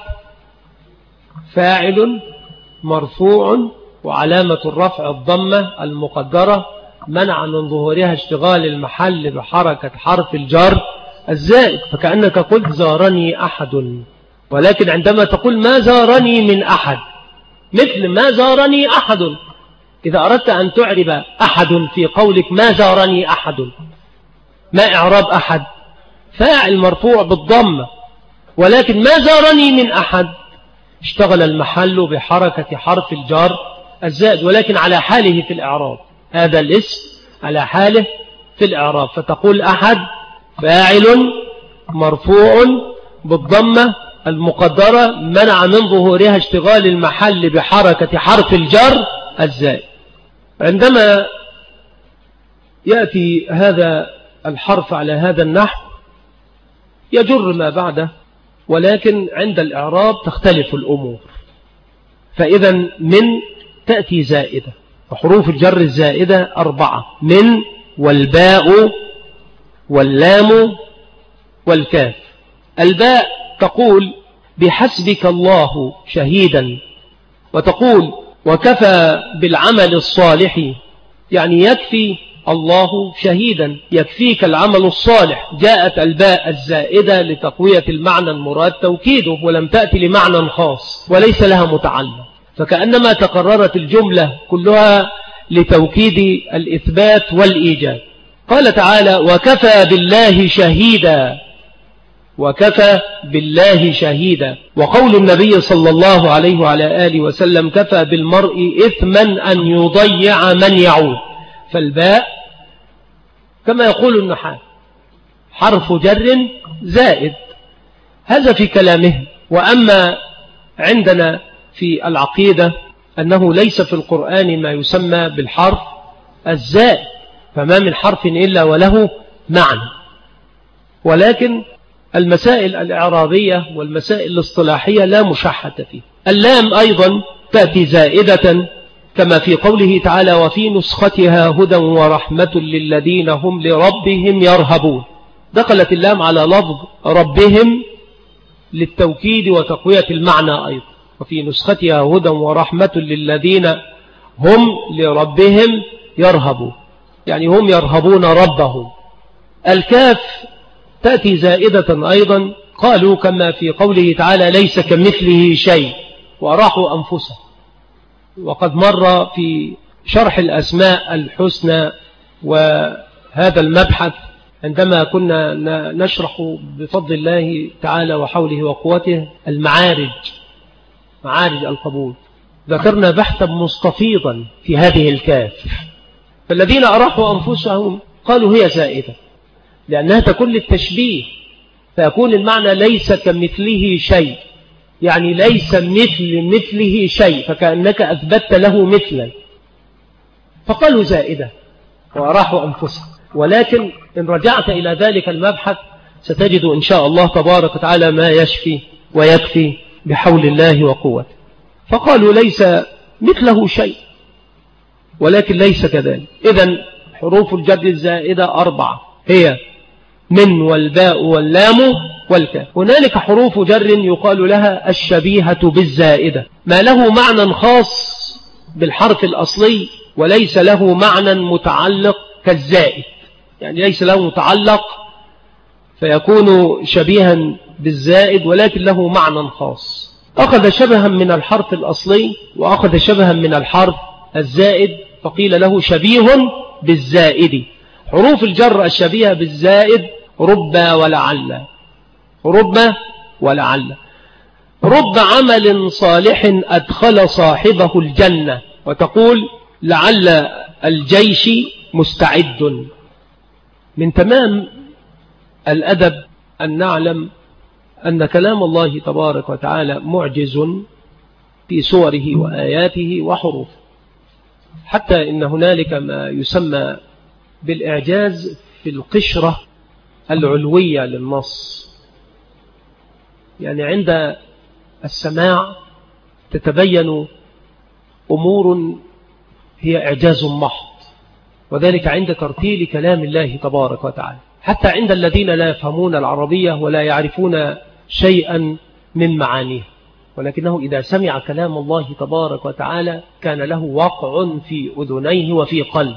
فاعل مرفوع وعلامة الرفع الضمة المقدرة منع من ظهورها اشتغال المحل بحركة حرف الجر الزائد. فكأنك قلت زارني أحد، ولكن عندما تقول ما زارني من أحد مثل ما زارني أحد، إذا أردت أن تعرب أحد في قولك ما زارني أحد، ما إعراب أحد؟ فاعل مرفوع بالضمة، ولكن ما زارني من أحد اشتغل المحل بحركة حرف الجر الزائد، ولكن على حاله في الإعراب، هذا الاسم على حاله في الإعراب. فتقول أحد فاعل مرفوع بالضمة المقدرة منع من ظهورها اشتغال المحل بحركة حرف الجر الزائد. عندما يأتي هذا الحرف على هذا النحو يجر ما بعده، ولكن عند الإعراب تختلف الأمور. فإذا من تأتي زائدة، وحروف الجر الزائدة أربعة: من والباء واللام والكاف. الباء تقول بحسبك الله شهيدا، وتقول وكفى بالعمل الصالح، يعني يكفي الله شهيدا، يكفيك العمل الصالح. جاءت الباء الزائدة لتقوية المعنى المراد توكيده، ولم تأتي لمعنى خاص وليس لها متعلق، فكأنما تقررت الجملة كلها لتوكيد الإثبات والإيجاب. قال تعالى وكفى بالله شهيدا، وكفى بالله شهيدا. وقول النبي صلى الله عليه وعلى آله وسلم كفى بالمرء إثما أن يضيع من يعود. فالباء كما يقول النحاة حرف جر زائد، هذا في كلامه. وأما عندنا في العقيدة أنه ليس في القرآن ما يسمى بالحرف الزائد، فما من حرف إلا وله معنى. ولكن المسائل الإعرابية والمسائل الاصطلاحية لا مشحة فيه. اللام أيضا تأتي زائدة كما في قوله تعالى وفي نسختها هدى ورحمة للذين هم لربهم يرهبون. دخلت اللام على لفظ ربهم للتوكيد وتقوية المعنى أيضا، وفي نسختها هدى ورحمة للذين هم لربهم يرهبون، يعني هم يرهبون ربهم. الكاف تأتي زائدة أيضا، قالوا كما في قوله تعالى ليس كمثله شيء وراحوا أنفسهم. وقد مر في شرح الأسماء الحسنى وهذا المبحث عندما كنا نشرح بفضل الله تعالى وحوله وقوته المعارج، معارج القبول، ذكرنا بحثا مستفيضا في هذه الكاف، فالذين أراحوا أنفسهم قالوا هي زائدة لأنها تكون للتشبيه، فيكون المعنى ليس كمثله شيء، يعني ليس مثل مثله شيء، فكأنك أثبتت له مثلا، فقالوا زائدة وأراحوا أنفسهم. ولكن إن رجعت إلى ذلك المبحث ستجد إن شاء الله تبارك وتعالى ما يشفي ويكفي بحول الله وقوته. فقالوا ليس مثله شيء، ولكن ليس كذلك. إذن حروف الجر الزائدة أربعة، هي من والباء واللام والكاف. هنالك حروف جر يقال لها الشبيهة بالزائدة، ما له معنى خاص بالحرف الأصلي وليس له معنى متعلق كالزائد، يعني ليس له متعلق فيكون شبيها بالزائد ولكن له معنى خاص. أخذ شبها من الحرف الأصلي وأخذ شبها من الحرف الزائد فقيل له شبيه بالزائد. حروف الجر الشبيهة بالزائد رب ولعل، رب ولعل. رب عمل صالح أدخل صاحبه الجنة، وتقول لعل الجيش مستعد. من تمام الأدب أن نعلم أن كلام الله تبارك وتعالى معجز في صوره وآياته وحروفه، حتى إن هنالك ما يسمى بالإعجاز في القشرة العلوية للنص، يعني عند السماع تتبين أمور هي إعجاز محض، وذلك عند ترتيل كلام الله تبارك وتعالى، حتى عند الذين لا يفهمون العربية ولا يعرفون شيئا من معانيه، ولكنه إذا سمع كلام الله تبارك وتعالى كان له وقع في أذنيه وفي قلب.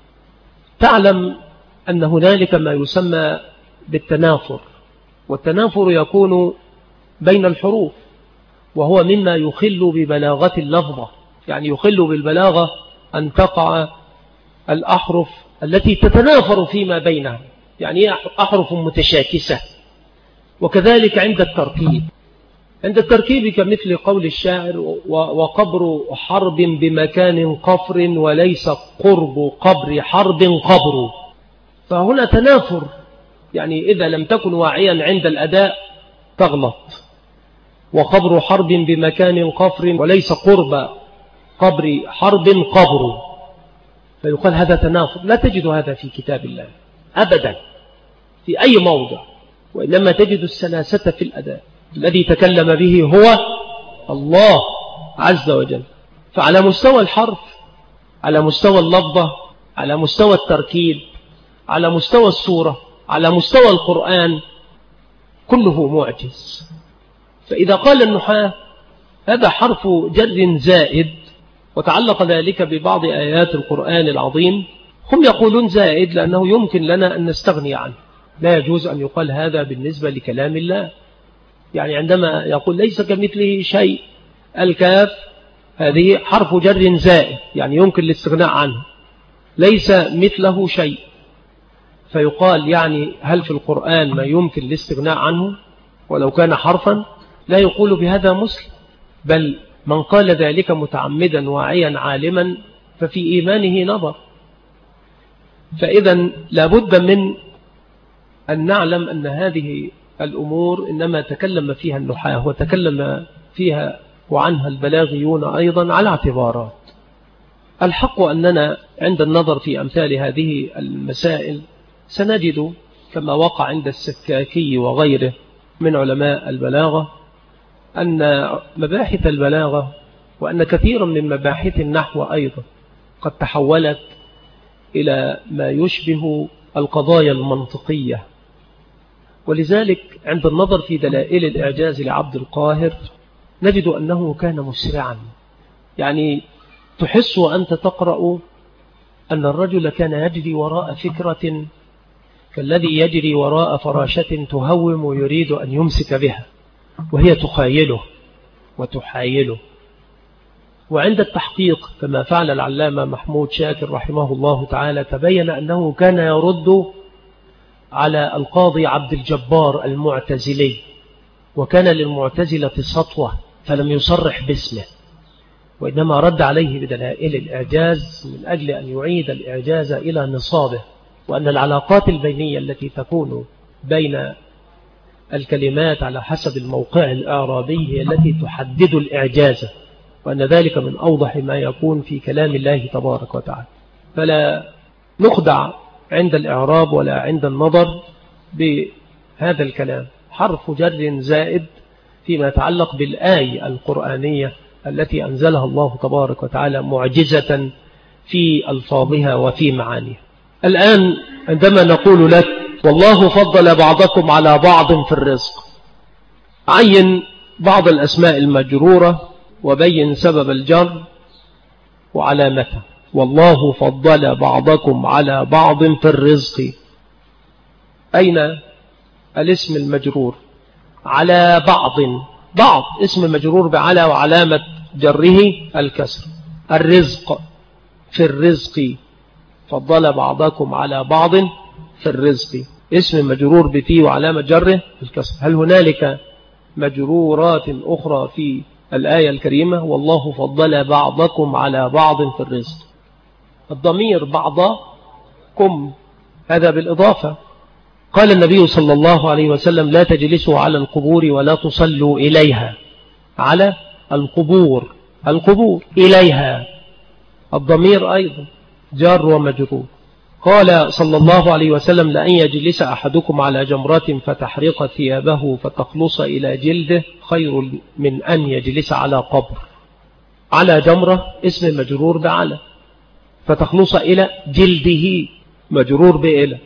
تعلم أن هنالك ما يسمى بالتنافر، والتنافر يكون بين الحروف، وهو مما يخل ببلاغة اللفظة، يعني يخل بالبلاغة أن تقع الأحرف التي تتنافر فيما بينها، يعني أحرف متشاكسة. وكذلك عند التركيب، عند التركيب كمثل قول الشاعر وقبر حرب بمكان قفر وليس قرب قبر حرب قبر، فهنا تنافر، يعني إذا لم تكن واعيا عند الأداء تغلط. وقبر حرب بمكان قفر وليس قرب قبر حرب قبر، فيقال هذا تنافر. لا تجد هذا في كتاب الله أبدا في أي موضع، وإنما تجد السلاسة في الأداء. الذي تكلم به هو الله عز وجل. فعلى مستوى الحرف، على مستوى اللفظة، على مستوى التركيب، على مستوى السورة، على مستوى القرآن، كله معجز. فإذا قال النحاة هذا حرف جر زائد وتعلق ذلك ببعض آيات القرآن العظيم، هم يقولون زائد لأنه يمكن لنا أن نستغني عنه، لا يجوز أن يقال هذا بالنسبة لكلام الله. يعني عندما يقول ليس كمثله شيء، الكاف هذه حرف جر زائد، يعني يمكن الاستغناء عنه، ليس مثله شيء، فيقال يعني هل في القرآن ما يمكن الاستغناء عنه ولو كان حرفا؟ لا يقول بهذا مسلم، بل من قال ذلك متعمدا واعيا عالما ففي إيمانه نظر. فإذا لابد من أن نعلم أن هذه الأمور إنما تكلم فيها النحاة وتكلم فيها وعنها البلاغيون أيضا على اعتبارات. الحق أننا عند النظر في أمثال هذه المسائل سنجد كما وقع عند السكاكي وغيره من علماء البلاغة أن مباحث البلاغة وأن كثيرا من مباحث النحو أيضا قد تحولت إلى ما يشبه القضايا المنطقية. ولذلك عند النظر في دلائل الإعجاز لعبد القاهر نجد أنه كان مسرعا، يعني تحس وأنت تقرأ أن الرجل كان يجري وراء فكرة كالذي يجري وراء فراشة تهوم ويريد أن يمسك بها وهي تخايله وتحايله. وعند التحقيق كما فعل العلامة محمود شاكر رحمه الله تعالى تبين أنه كان يرد على القاضي عبد الجبار المعتزلي، وكان للمعتزلة سطوة فلم يصرح باسمه، وإنما رد عليه بدلائل الإعجاز من أجل أن يعيد الإعجاز إلى نصابه، وأن العلاقات البينية التي تكون بين الكلمات على حسب الموقع الإعرابي هي التي تحدد الإعجاز، وأن ذلك من أوضح ما يكون في كلام الله تبارك وتعالى. فلا نخدع عند الإعراب ولا عند النظر بهذا الكلام. حرف جر زائد فيما يتعلق بالآية القرآنية التي أنزلها الله تبارك وتعالى معجزة في ألفاظها وفي معانيها. الآن عندما نقول لك والله فضل بعضكم على بعض في الرزق، عين بعض الأسماء المجرورة وبين سبب الجر وعلامته. والله فضل بعضكم على بعض في الرزق، أين الاسم المجرور؟ على بعض، بعض اسم مجرور بعلى وعلامة جره الكسر. الرزق، في الرزق، فضل بعضكم على بعض في الرزق، اسم مجرور بفي وعلامة جره الكسر. هل هنالك مجرورات أخرى في الآية الكريمة؟ والله فضل بعضكم على بعض في الرزق. الضمير بعضكم هذا بالإضافة. قال النبي صلى الله عليه وسلم لا تجلسوا على القبور ولا تصلوا إليها. على القبور، القبور إليها، الضمير أيضا جار ومجرور. قال صلى الله عليه وسلم لأن يجلس أحدكم على جمرة فتحرق ثيابه فتخلص إلى جلده خير من أن يجلس على قبر. على جمرة اسم مجرور بعلى، فتخلص إلى جلده مجرور بإلى.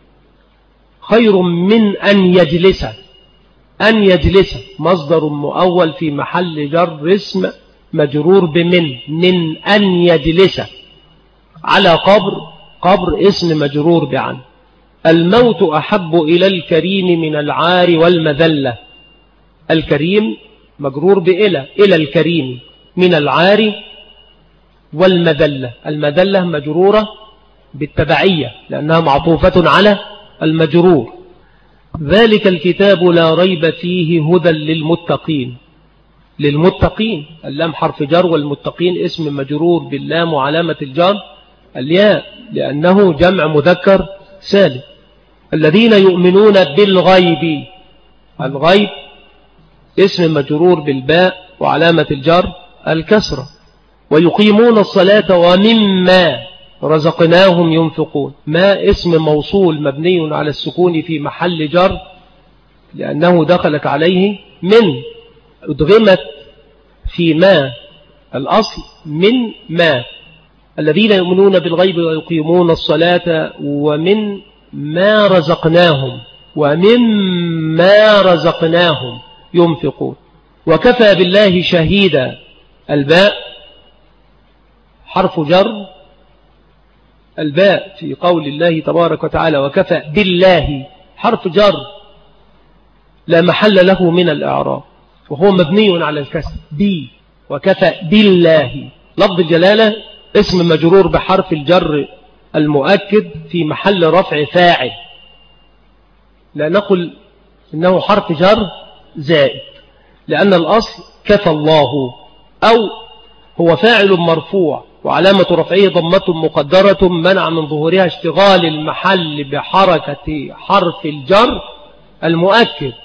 خير من أن يجلس، أن يجلس مصدر مؤول في محل جر اسم مجرور بمن، من أن يجلس. على قبر، قبر اسم مجرور بعن. الموت أحب إلى الكريم من العار والمذلة. الكريم مجرور بإلى، إلى الكريم، من العار والمذلة. المذلة مجرورة بالتبعية لأنها معطوفة على المجرور. ذلك الكتاب لا ريب فيه هدى للمتقين. للمتقين اللام حرف جر، والمتقين اسم مجرور باللام وعلامة الجر الياء لأنه جمع مذكر سالم. الذين يؤمنون بالغيب، الغيب اسم مجرور بالباء وعلامة الجر الكسرة. ويقيمون الصلاة ومما رزقناهم ينفقون. ما اسم موصول مبني على السكون في محل جر لأنه دخلت عليه من، ادغمت في ما، الأصل من ما. الذين يؤمنون بالغيب ويقيمون الصلاة ومن ما رزقناهم، ومما رزقناهم ينفقون. وكفى بالله شهيدا، الباء حرف جر، الباء في قول الله تبارك وتعالى وكفى بالله حرف جر لا محل له من الإعراب وهو مبني على الكسر بي. وكفى بالله لفظ الجلالة اسم مجرور بحرف الجر المؤكد في محل رفع فاعل. لا نقل إنه حرف جر زائد لأن الأصل كفى الله، أو هو فاعل مرفوع وعلامة رفعه ضمة مقدرة منع من ظهورها اشتغال المحل بحركة حرف الجر المؤكد.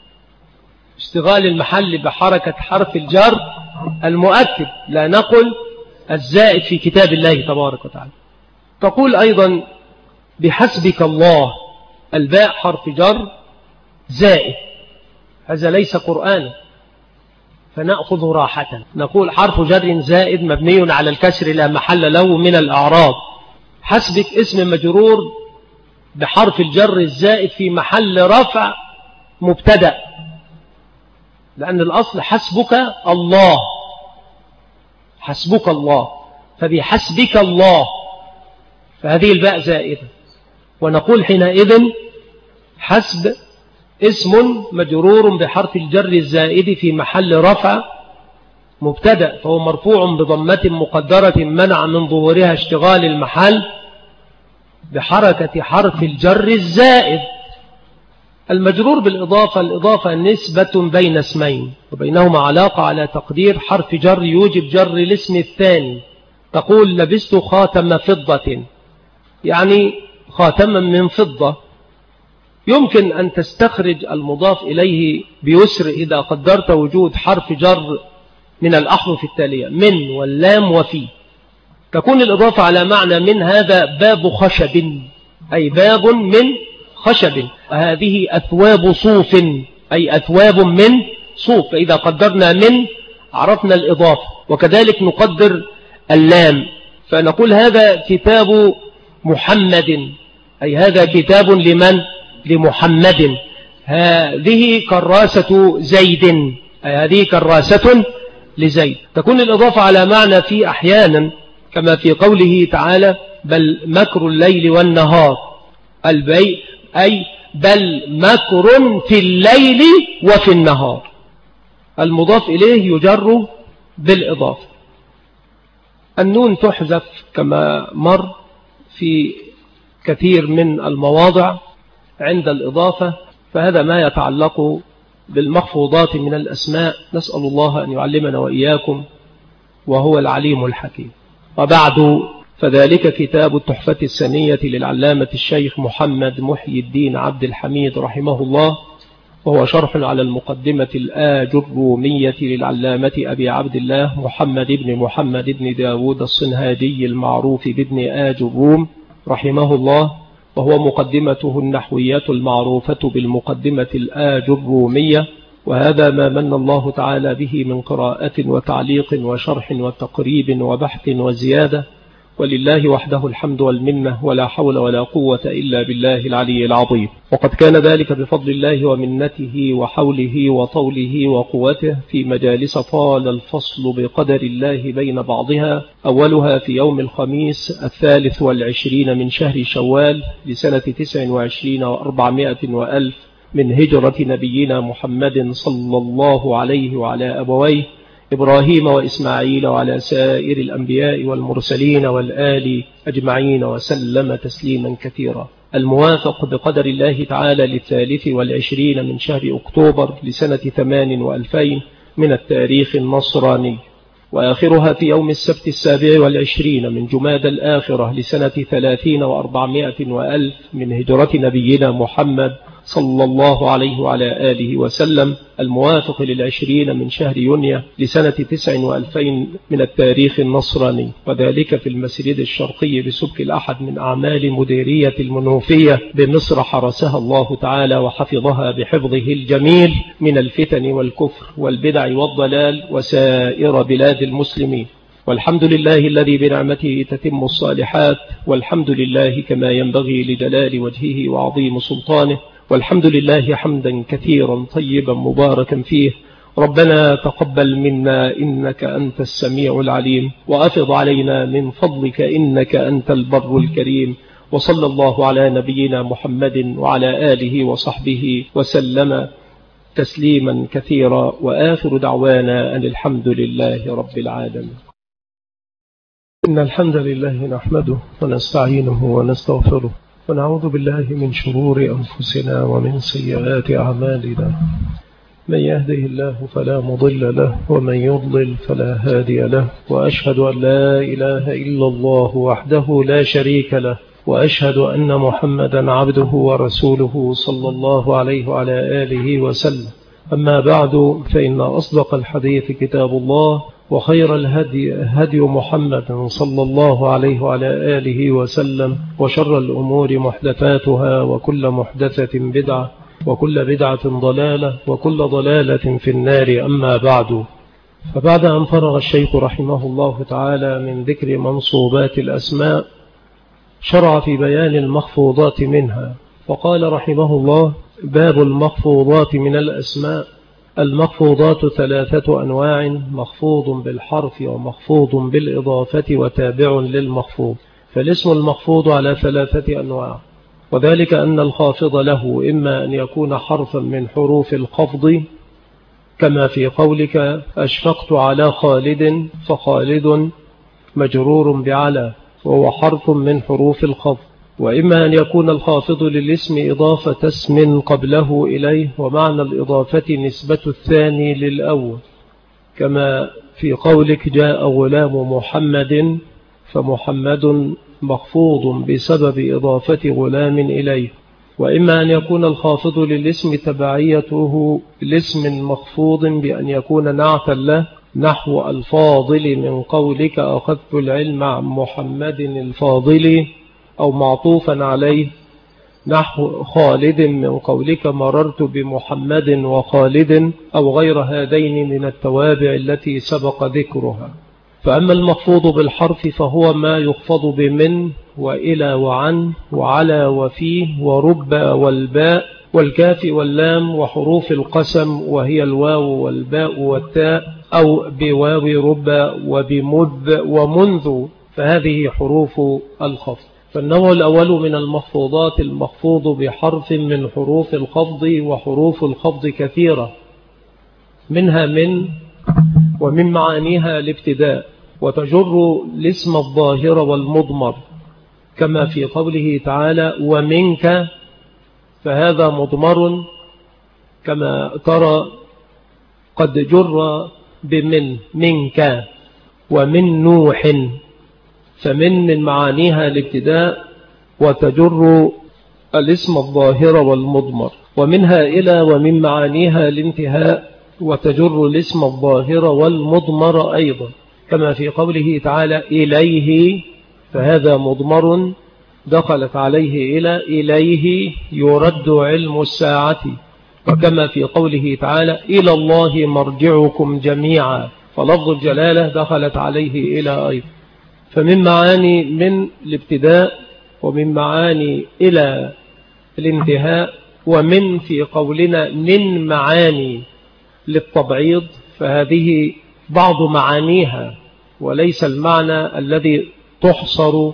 اشتغال المحل بحركة حرف الجر المؤكد، لا نقل الزائد في كتاب الله تبارك وتعالى. تقول أيضا بحسبك الله، الباء حرف جر زائد، هذا ليس قرآنا فنأخذ راحة. نقول حرف جر زائد مبني على الكسر لا محل له من الأعراب. حسبك اسم مجرور بحرف الجر الزائد في محل رفع مبتدأ لأن الأصل حسبك الله، حسبك الله، فبحسبك الله فهذه الباء زائدة. ونقول حينئذ حسب اسم مجرور بحرف الجر الزائد في محل رفع مبتدأ فهو مرفوع بضمة مقدرة منع من ظهورها اشتغال المحل بحركة حرف الجر الزائد. المجرور بالإضافة، الإضافة نسبة بين اسمين وبينهما علاقة على تقدير حرف جر يوجب جر الاسم الثاني. تقول لبست خاتم فضة، يعني خاتما من فضة. يمكن أن تستخرج المضاف إليه بيسر إذا قدرت وجود حرف جر من الأحرف التالية من واللام وفي. تكون الإضافة على معنى من، هذا باب خشب، أي باب من خشب. هذه أثواب صوف، أي أثواب من صوف. فإذا قدرنا من عرفنا الإضافة. وكذلك نقدر اللام فنقول هذا كتاب محمد، أي هذا كتاب لمن؟ لمحمد. هذه كراسة زيد، أي هذه كراسة لزيد. تكون الإضافة على معنى في أحيانا كما في قوله تعالى بل مكر الليل والنهار، البيع أي بل مكر في الليل وفي النهار. المضاف إليه يجر بالإضافة. النون تحذف كما مر في كثير من المواضع عند الإضافة، فهذا ما يتعلق بالمخفوضات من الأسماء. نسأل الله أن يعلمنا وإياكم وهو العليم الحكيم. وبعد، فذلك كتاب التحفة السنية للعلامة الشيخ محمد محي الدين عبد الحميد رحمه الله، وهو شرح على المقدمة الآجرومية للعلامة أبي عبد الله محمد بن محمد بن داود الصنهاجي المعروف بابن آجروم رحمه الله، وهو مقدمته النحوية المعروفة بالمقدمة الآجرومية. وهذا ما من الله تعالى به من قراءة وتعليق وشرح وتقريب وبحث وزيادة، ولله وحده الحمد والمنة، ولا حول ولا قوة إلا بالله العلي العظيم. وقد كان ذلك بفضل الله ومنته وحوله وطوله وقوته في مجالس طال الفصل بقدر الله بين بعضها، أولها في يوم الخميس الثالث والعشرين من شهر شوال لسنة تسع وعشرين وأربعمائة وألف من هجرة نبينا محمد صلى الله عليه وعلى أبويه إبراهيم وإسماعيل وعلى سائر الأنبياء والمرسلين والآل أجمعين وسلم تسليما كثيرا. الموافق بقدر الله تعالى للثالث والعشرين من شهر أكتوبر لسنة ثمان وألفين من التاريخ النصراني، وآخرها في يوم السبت السابع والعشرين من جماد الآخرة لسنة ثلاثين وأربعمائة وألف من هجرة نبينا محمد صلى الله عليه وعلى آله وسلم، الموافق للعشرين من شهر يونيو لسنة تسع وألفين من التاريخ النصراني، وذلك في المسجد الشرقي بسبك الأحد من أعمال مديرية المنوفية بمصر، حرسها الله تعالى وحفظها بحفظه الجميل من الفتن والكفر والبدع والضلال وسائر بلاد المسلمين. والحمد لله الذي بنعمته تتم الصالحات، والحمد لله كما ينبغي لجلال وجهه وعظيم سلطانه، والحمد لله حمدا كثيرا طيبا مباركا فيه. ربنا تقبل منا إنك أنت السميع العليم، وأفض علينا من فضلك إنك أنت البر الكريم. وصلى الله على نبينا محمد وعلى آله وصحبه وسلم تسليما كثيرا، وآخر دعوانا أن الحمد لله رب العالمين. إن الحمد لله نحمده ونستعينه ونستغفره، ونعوذ بالله من شرور أنفسنا ومن سيئات أعمالنا. من يهده الله فلا مضل له، ومن يضلل فلا هادي له. وأشهد أن لا إله إلا الله وحده لا شريك له، وأشهد أن محمدا عبده ورسوله صلى الله عليه وعلى آله وسلم. أما بعد، فإن أصدق الحديث كتاب الله، وخير الهدي هدي محمد صلى الله عليه وعلى آله وسلم، وشر الأمور محدثاتها، وكل محدثة بدعة، وكل بدعة ضلالة، وكل ضلالة في النار. أما بعد، فبعد أن فرغ الشيخ رحمه الله تعالى من ذكر منصوبات الأسماء، شرع في بيان المخفوضات منها، فقال رحمه الله: باب المخفوضات من الأسماء. المخفوضات ثلاثة أنواع: مخفوض بالحرف، ومخفوض بالإضافة، وتابع للمخفوض. فالاسم المخفوض على ثلاثة أنواع، وذلك أن الخافض له إما أن يكون حرفا من حروف الخفض، كما في قولك أشفقت على خالد، فخالد مجرور بعلى وهو حرف من حروف الخفض. وإما أن يكون الخافض للاسم إضافة اسم قبله إليه، ومعنى الإضافة نسبة الثاني للأول، كما في قولك جاء غلام محمد، فمحمد مخفوض بسبب إضافة غلام إليه. وإما أن يكون الخافض للاسم تبعيته لاسم مخفوض بأن يكون نعتا له، نحو الفاضل من قولك أخذت العلم عن محمد الفاضل، أو معطوفا عليه نحو خالد من قولك مررت بمحمد وخالد، أو غير هذين من التوابع التي سبق ذكرها. فأما المخفوض بالحرف فهو ما يخفض بمن وإلى وعن وعلى وفيه ورب والباء والكاف واللام وحروف القسم، وهي الواو والباء والتاء، أو بواو رب وبمذ ومنذ، فهذه حروف الخفض. فالنوع الأول من المخفوضات المخفوض بحرف من حروف الخفض، وحروف الخفض كثيرة، منها من، ومن معانيها الابتداء، وتجر الاسم الظاهر والمضمر، كما في قوله تعالى ومنك، فهذا مضمر كما ترى قد جر بمن منك. ومن نوح، فمن من معانيها الابتداء وتجر الاسم الظاهر والمضمر. ومنها إلى، ومن معانيها الانتهاء وتجر الاسم الظاهر والمضمر أيضا، كما في قوله تعالى إليه، فهذا مضمر دخلت عليه إلى، إليه يرد علم الساعة، وكما في قوله تعالى إلى الله مرجعكم جميعا، فلفظ الجلالة دخلت عليه إلى أيضا. فمن معاني من الابتداء، ومن معاني إلى الانتهاء، ومن في قولنا من معاني للتبعيض، فهذه بعض معانيها وليس المعنى الذي تحصر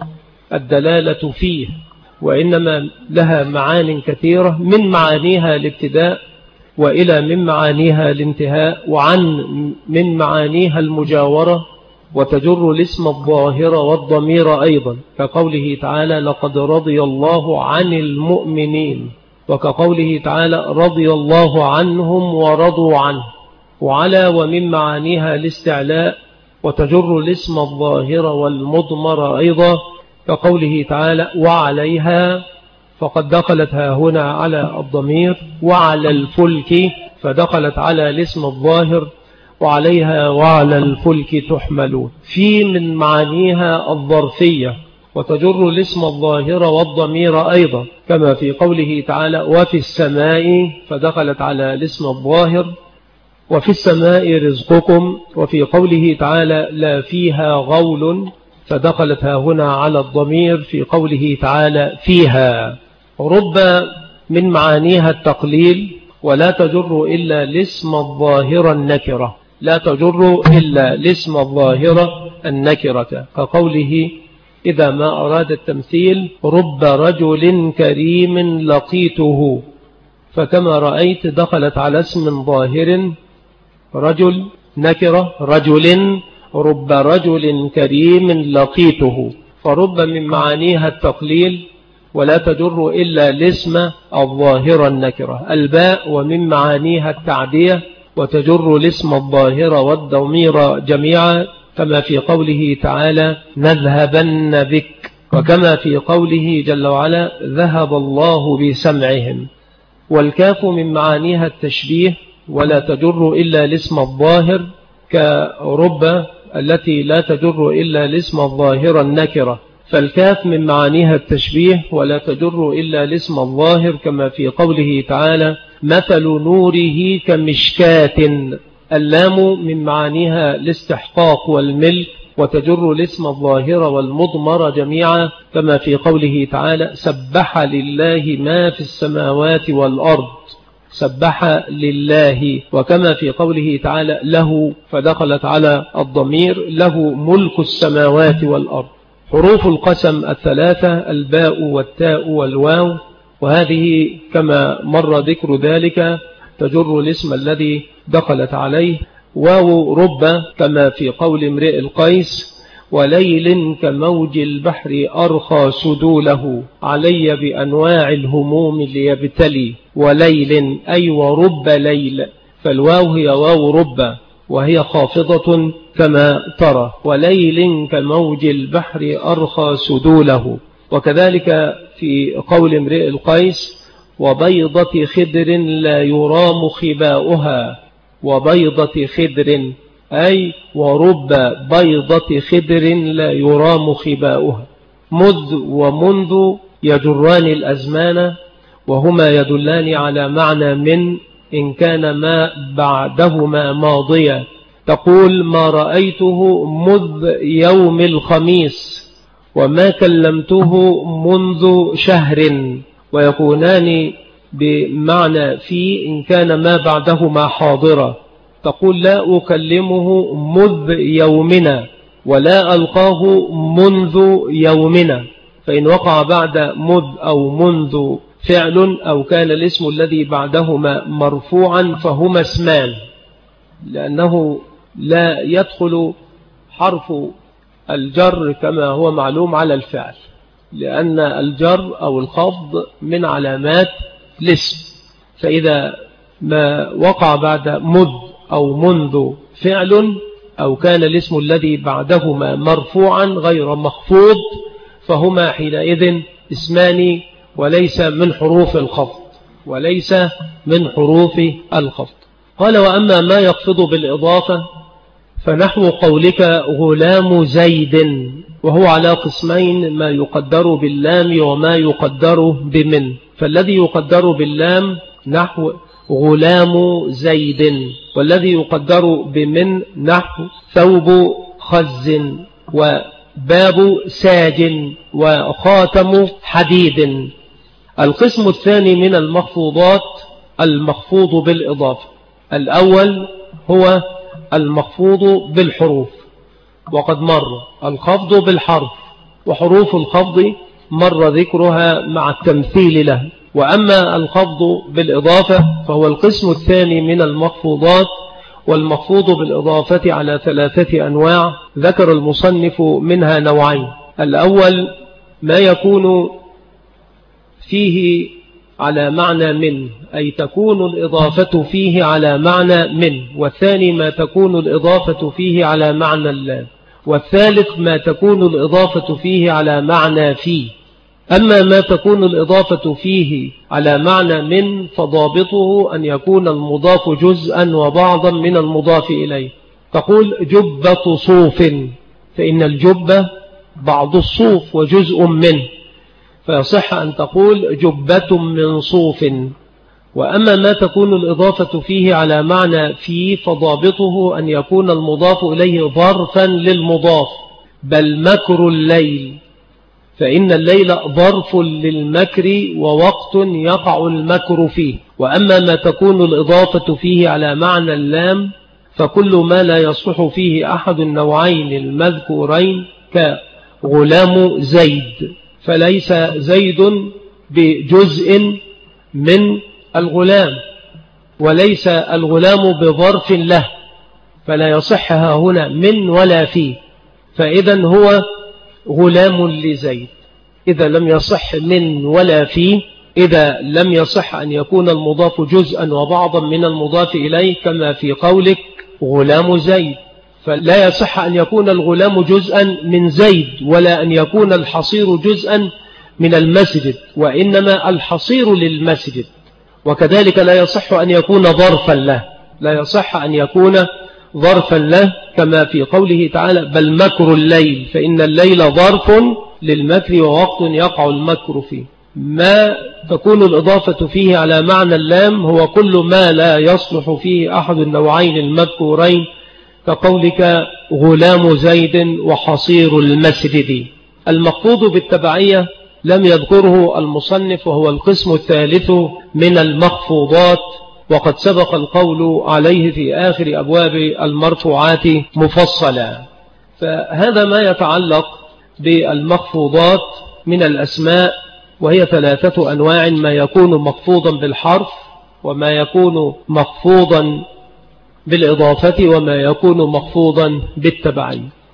الدلالة فيه، وإنما لها معان كثيرة. من معانيها الابتداء، وإلى من معانيها الانتهاء، وعن من معانيها المجاورة، وتجر الاسم الظاهر والضمير أيضا، كقوله تعالى لقد رضي الله عن المؤمنين، وكقوله تعالى رضي الله عنهم ورضوا عنه. وعلى ومن معانيها الاستعلاء، وتجر الاسم الظاهر والمضمر أيضا، كقوله تعالى وعليها، فقد دخلت ها هنا على الضمير، وعلى الفلك، فدخلت على الاسم الظاهر، وعليها وعلى الفلك تحملون. في من معانيها الظرفية، وتجر الاسم الظاهر والضمير أيضا، كما في قوله تعالى وفي السماء، فدخلت على الاسم الظاهر، وفي السماء رزقكم، وفي قوله تعالى لا فيها غول، فدخلت ها هنا على الضمير في قوله تعالى فيها. رب من معانيها التقليل، ولا تجر إلا الاسم الظاهر النكرة، لا تجر إلا الاسم الظاهر النكرة، كقوله إذا ما أراد التمثيل رب رجل كريم لقيته، فكما رأيت دخلت على اسم ظاهر رجل نكرة رجل، رب رجل كريم لقيته. فرب من معانيها التقليل، ولا تجر إلا الاسم الظاهر النكرة. الباء ومن معانيها التعدية، وتجر الاسم الظاهر والضمير جميعا، كما في قوله تعالى نذهبن بك، وكما في قوله جل وعلا ذهب الله بسمعهم. والكاف من معانيها التشبيه، ولا تجر إلا الاسم الظاهر، كرب التي لا تجر إلا الاسم الظاهر النكرة. فالكاف من معانيها التشبيه، ولا تجر إلا الاسم الظاهر، كما في قوله تعالى مثل نوره كمشكاة. اللام من معانيها الاستحقاق والملك، وتجر الاسم الظاهر والمضمر جميعا، كما في قوله تعالى سبح لله ما في السماوات والأرض، سبح لله. وكما في قوله تعالى له، فدخلت على الضمير له ملك السماوات والأرض. حروف القسم الثلاثة الباء والتاء والواو، وهذه كما مر ذكر ذلك تجر الاسم الذي دخلت عليه. واو رب كما في قول امرئ القيس وليل كموج البحر أرخى سدوله علي بأنواع الهموم ليبتلي. وليل أي ورب ليل، فالواو هي واو رب وهي خافضة كما ترى. وليل كموج البحر أرخى سدوله. وكذلك في قول امرئ القيس وبيضة خدر لا يرام خباؤها. وبيضة خدر أي ورب بيضة خدر لا يرام خباؤها. مذ ومنذ يجران الأزمان، وهما يدلان على معنى من إن كان ما بعدهما ماضيا. تقول ما رأيته مذ يوم الخميس، وما كلمته منذ شهر، ويكونان بمعنى في إن كان ما بعدهما حاضرا. تقول لا أكلمه مذ يومنا، ولا ألقاه منذ يومنا. فإن وقع بعد مذ أو منذ فعل أو كان الاسم الذي بعدهما مرفوعا فهما اسمان، لأنه لا يدخل حرف الجر كما هو معلوم على الفعل، لأن الجر أو الخفض من علامات الاسم. فإذا ما وقع بعد مذ أو منذ فعل أو كان الاسم الذي بعدهما مرفوعا غير مخفوض فهما حينئذ اسمان وليس من حروف الخفض وليس من حروف الخفض. قال وأما ما يخفض بالإضافة فنحو قولك غلام زيد، وهو على قسمين: ما يقدر باللام وما يقدر بمن. فالذي يقدر باللام نحو غلام زيد، والذي يقدر بمن نحو ثوب خز وباب ساج وخاتم حديد. القسم الثاني من المخفوضات المخفوض بالإضافة. الأول هو المخفوض بالحروف، وقد مر الخفض بالحرف، وحروف الخفض مر ذكرها مع التمثيل له. وأما الخفض بالإضافة فهو القسم الثاني من المخفوضات، والمخفوض بالإضافة على ثلاثة أنواع ذكر المصنف منها نوعين. الأول ما يكون فيه على معنى من، أي تكون الإضافة فيه على معنى من. والثاني ما تكون الإضافة فيه على معنى اللام. والثالث ما تكون الإضافة فيه على معنى فيه. أما ما تكون الإضافة فيه على معنى من فضابطه أن يكون المضاف جزءا وبعضا من المضاف إليه. تقول جبة صوف، فإن الجبة بعض الصوف وجزء منه، فيصح أن تقول جبة من صوف. وأما ما تكون الإضافة فيه على معنى فيه فضابطه أن يكون المضاف إليه ظرفا للمضاف. بل مكر الليل، فإن الليل ظرف للمكر ووقت يقع المكر فيه. وأما ما تكون الإضافة فيه على معنى اللام فكل ما لا يصلح فيه أحد النوعين المذكورين كغلام زيد، فليس زيد بجزء من الغلام، وليس الغلام بظرف له، فلا يصحها هنا من ولا فيه، فإذا هو غلام لزيد. إذا لم يصح من ولا فيه، إذا لم يصح أن يكون المضاف جزءا وبعضا من المضاف إليه كما في قولك غلام زيد، فلا يصح أن يكون الغلام جزءا من زيد، ولا أن يكون الحصير جزءا من المسجد، وإنما الحصير للمسجد. وكذلك لا يصح أن يكون ظرفا له، لا يصح أن يكون ظرفا له كما في قوله تعالى بل مكر الليل، فإن الليل ظرف للمكر ووقت يقع المكر فيه. ما تكون الإضافة فيه على معنى اللام هو كل ما لا يصلح فيه أحد النوعين المذكورين كقولك غلام زيد وحصير المسجد. المخفوض بالتبعية لم يذكره المصنف، وهو القسم الثالث من المخفوضات، وقد سبق القول عليه في آخر أبواب المرفوعات مفصلا. فهذا ما يتعلق بالمخفوضات من الأسماء، وهي ثلاثة أنواع: ما يكون مخفوضا بالحرف، وما يكون مخفوضا بالإضافة، وما يكون مخفوضا بالتبعية.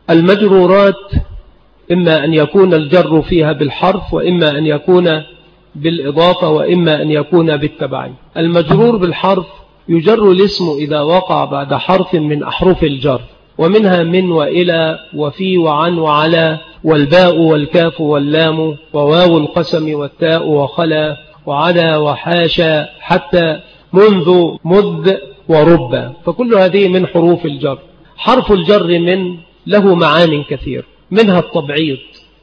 المجرورات إما أن يكون الجر فيها بالحرف، وإما أن يكون بالإضافة، وإما أن يكون بالتبعية. المجرور بالحرف يجر الاسم إذا وقع بعد حرف من أحرف الجر، ومنها من وإلى وفي وعن وعلى والباء والكاف واللام وواو القسم والتاء وخلا وعلى وحاشا حتى منذ مذ ورب، فكل هذه من حروف الجر. حرف الجر من له معان كثير، منها التبعيض،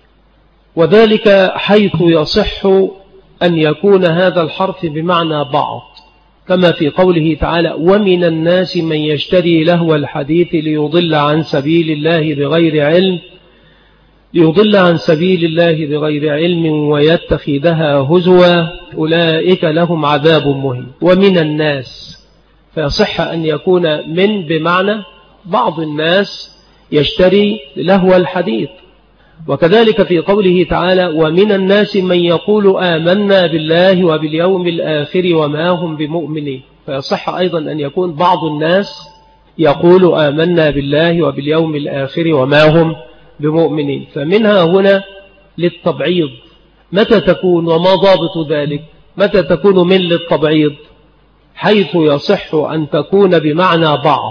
وذلك حيث يصح أن يكون هذا الحرف بمعنى بعض، كما في قوله تعالى ومن الناس من يشتري لهو الحديث ليضل عن سبيل الله بغير علم ليضل عن سبيل الله بغير علم ويتخذها هزوا أولئك لهم عذاب مهين. ومن الناس، فيصح أن يكون من بمعنى بعض الناس يشتري لهو الحديث. وكذلك في قوله تعالى ومن الناس من يقول آمنا بالله وباليوم الآخر وما هم بمؤمنين، فيصح أيضا أن يكون بعض الناس يقول آمنا بالله وباليوم الآخر وما هم بمؤمنين. فمنها هنا للتبعيض. متى تكون وما ضابط ذلك؟ متى تكون من للتبعيض؟ حيث يصح أن تكون بمعنى بعض،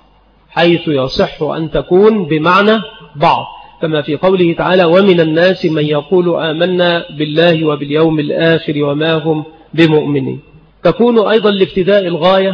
حيث يصح أن تكون بمعنى بعض، كما في قوله تعالى ومن الناس من يقول آمنا بالله وباليوم الآخر وما هم بمؤمنين. تكون أيضا لابتداء الغاية،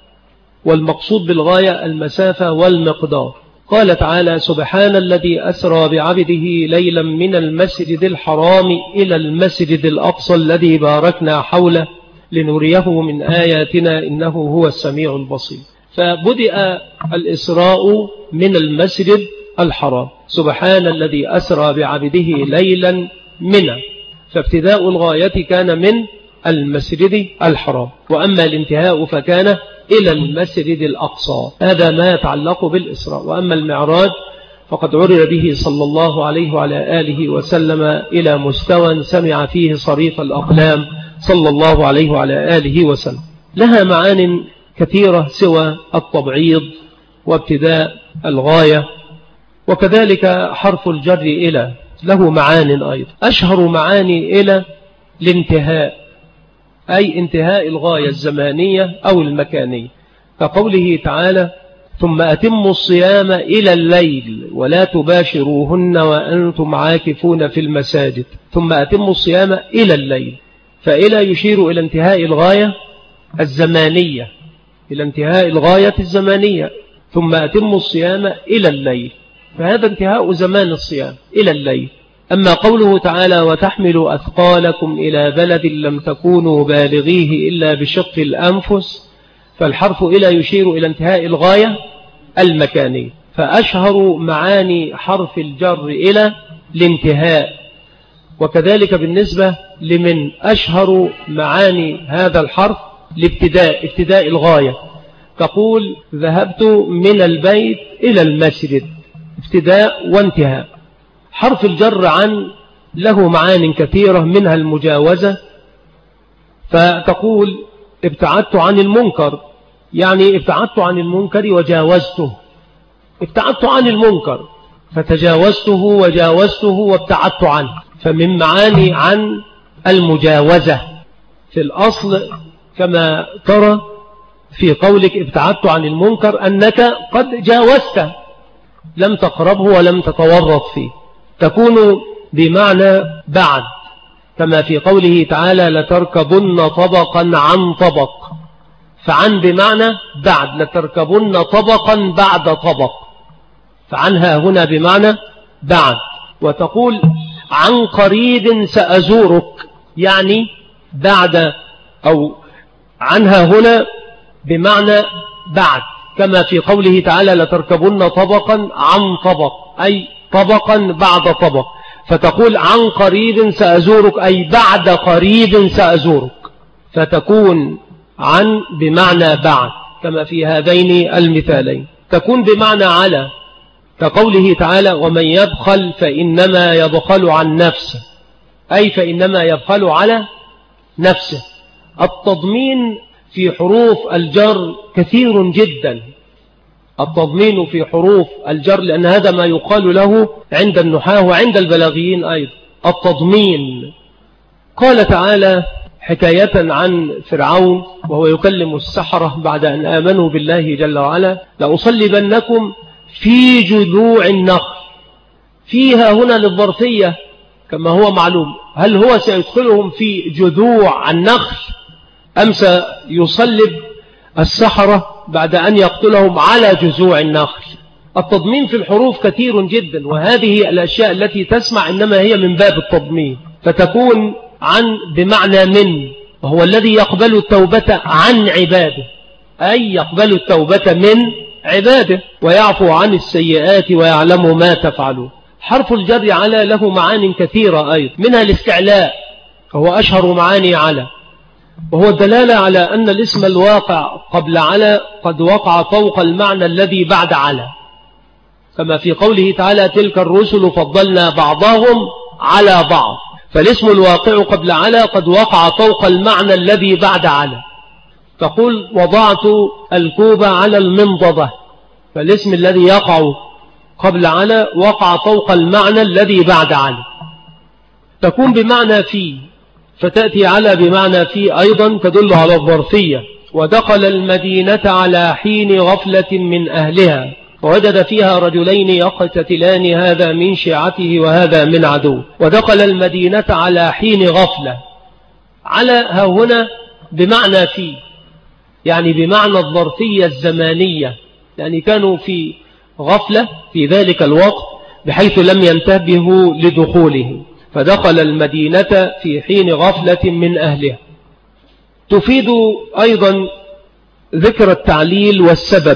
والمقصود بالغاية المسافة والمقدار. قال تعالى سبحان الذي أسرى بعبده ليلا من المسجد الحرام إلى المسجد الأقصى الذي باركنا حوله لنريه من آياتنا إنه هو السميع البصير. فبدأ الإسراء من المسجد الحرام، سبحان الذي أسرى بعبده ليلا من، فابتداء الغاية كان من المسجد الحرام، وأما الانتهاء فكان إلى المسجد الأقصى. هذا ما يتعلق بالإسراء. وأما المعراج فقد عرج به صلى الله عليه وعلى آله وسلم إلى مستوى سمع فيه صريف الأقلام صلى الله عليه وعلى آله وسلم. لها معان كثيرة سوى التبعيض وابتداء الغاية. وكذلك حرف الجر إلى له معان أيضا. أشهر معاني إلى الانتهاء، أي انتهاء الغاية الزمانية أو المكانية، كقوله تعالى ثم أتموا الصيام إلى الليل ولا تباشروهن وأنتم عاكفون في المساجد. ثم أتموا الصيام إلى الليل، فإلى يشير إلى انتهاء الغاية الزمانية، إلى انتهاء الغاية الزمانية. ثم أتموا الصيام إلى الليل، فهذا انتهاء زمان الصيام إلى الليل. أما قوله تعالى وتحمل أثقالكم إلى بلد لم تكونوا بالغيه إلا بشق الأنفس، فالحرف إلى يشير إلى انتهاء الغاية المكانية. فأشهر معاني حرف الجر إلى الانتهاء. وكذلك بالنسبة لمن أشهر معاني هذا الحرف الابتداء، ابتداء الغاية، تقول ذهبت من البيت إلى المسجد، ابتداء وانتهاء. حرف الجر عن له معان كثيرة، منها المجاوزة، فتقول ابتعدت عن المنكر، يعني ابتعدت عن المنكر وجاوزته. ابتعدت عن المنكر فتجاوزته وجاوزته وابتعدت عنه. فمن معاني عن المجاوزة في الأصل كما ترى في قولك ابتعدت عن المنكر أنك قد جاوزته، لم تقربه ولم تتورط فيه. تكون بمعنى بعد، كما في قوله تعالى لتركبن طبقا عن طبق، فعن بمعنى بعد، لتركبن طبقا بعد طبق، فعنها هنا بمعنى بعد. وتقول عن قريب سأزورك، يعني بعد، أو عنها هنا بمعنى بعد، كما في قوله تعالى لتركبن طبقا عن طبق، أي طبقا بعد طبق. فتقول عن قريب سأزورك، أي بعد قريب سأزورك، فتكون عن بمعنى بعد كما في هذين المثالين. تكون بمعنى على، كقوله تعالى ومن يبخل فإنما يبخل عن نفسه، أي فإنما يبخل على نفسه. التضمين في حروف الجر كثير جدا، التضمين في حروف الجر، لأن هذا ما يقال له عند النحاة وعند البلاغيين أيضا التضمين. قال تعالى حكاية عن فرعون وهو يكلم السحرة بعد أن آمنوا بالله جل وعلا: لأصلبنكم في جذوع النخل. فيها هنا للظرفية كما هو معلوم، هل هو سيدخلهم في جذوع النخل أم سيصلب السحرة بعد أن يقتلهم على جذوع النخل؟ التضمين في الحروف كثير جدا، وهذه الأشياء التي تسمع إنما هي من باب التضمين، فتكون عن بمعنى من، وهو الذي يقبل التوبة عن عباده، أي يقبل التوبة من عباده ويعفو عن السيئات ويعلم ما تفعلون. حرف الجر على له معاني كثيرة أيضا، منها الاستعلاء وهو أشهر معاني على، وهو الدلالة على أن الاسم الواقع قبل على قد وقع فوق المعنى الذي بعد على، كما في قوله تعالى: تلك الرسل فضلنا بعضهم على بعض. فالاسم الواقع قبل على قد وقع فوق المعنى الذي بعد على. تقول: وضعت الكوب على المنضدة، فالاسم الذي يقع قبل على وقع فوق المعنى الذي بعد على. تكون بمعنى في، فتأتي على بمعنى في أيضا تدل على الظرفية. ودخل المدينة على حين غفلة من أهلها ووجد فيها رجلين يقتتلان هذا من شيعته وهذا من عدو. ودخل المدينة على حين غفلة، على ها هنا بمعنى في، يعني بمعنى الظرفية الزمانية، يعني كانوا في غفلة في ذلك الوقت بحيث لم ينتبهوا لدخوله، فدخل المدينة في حين غفلة من أهلها. تفيد أيضا ذكر التعليل والسبب،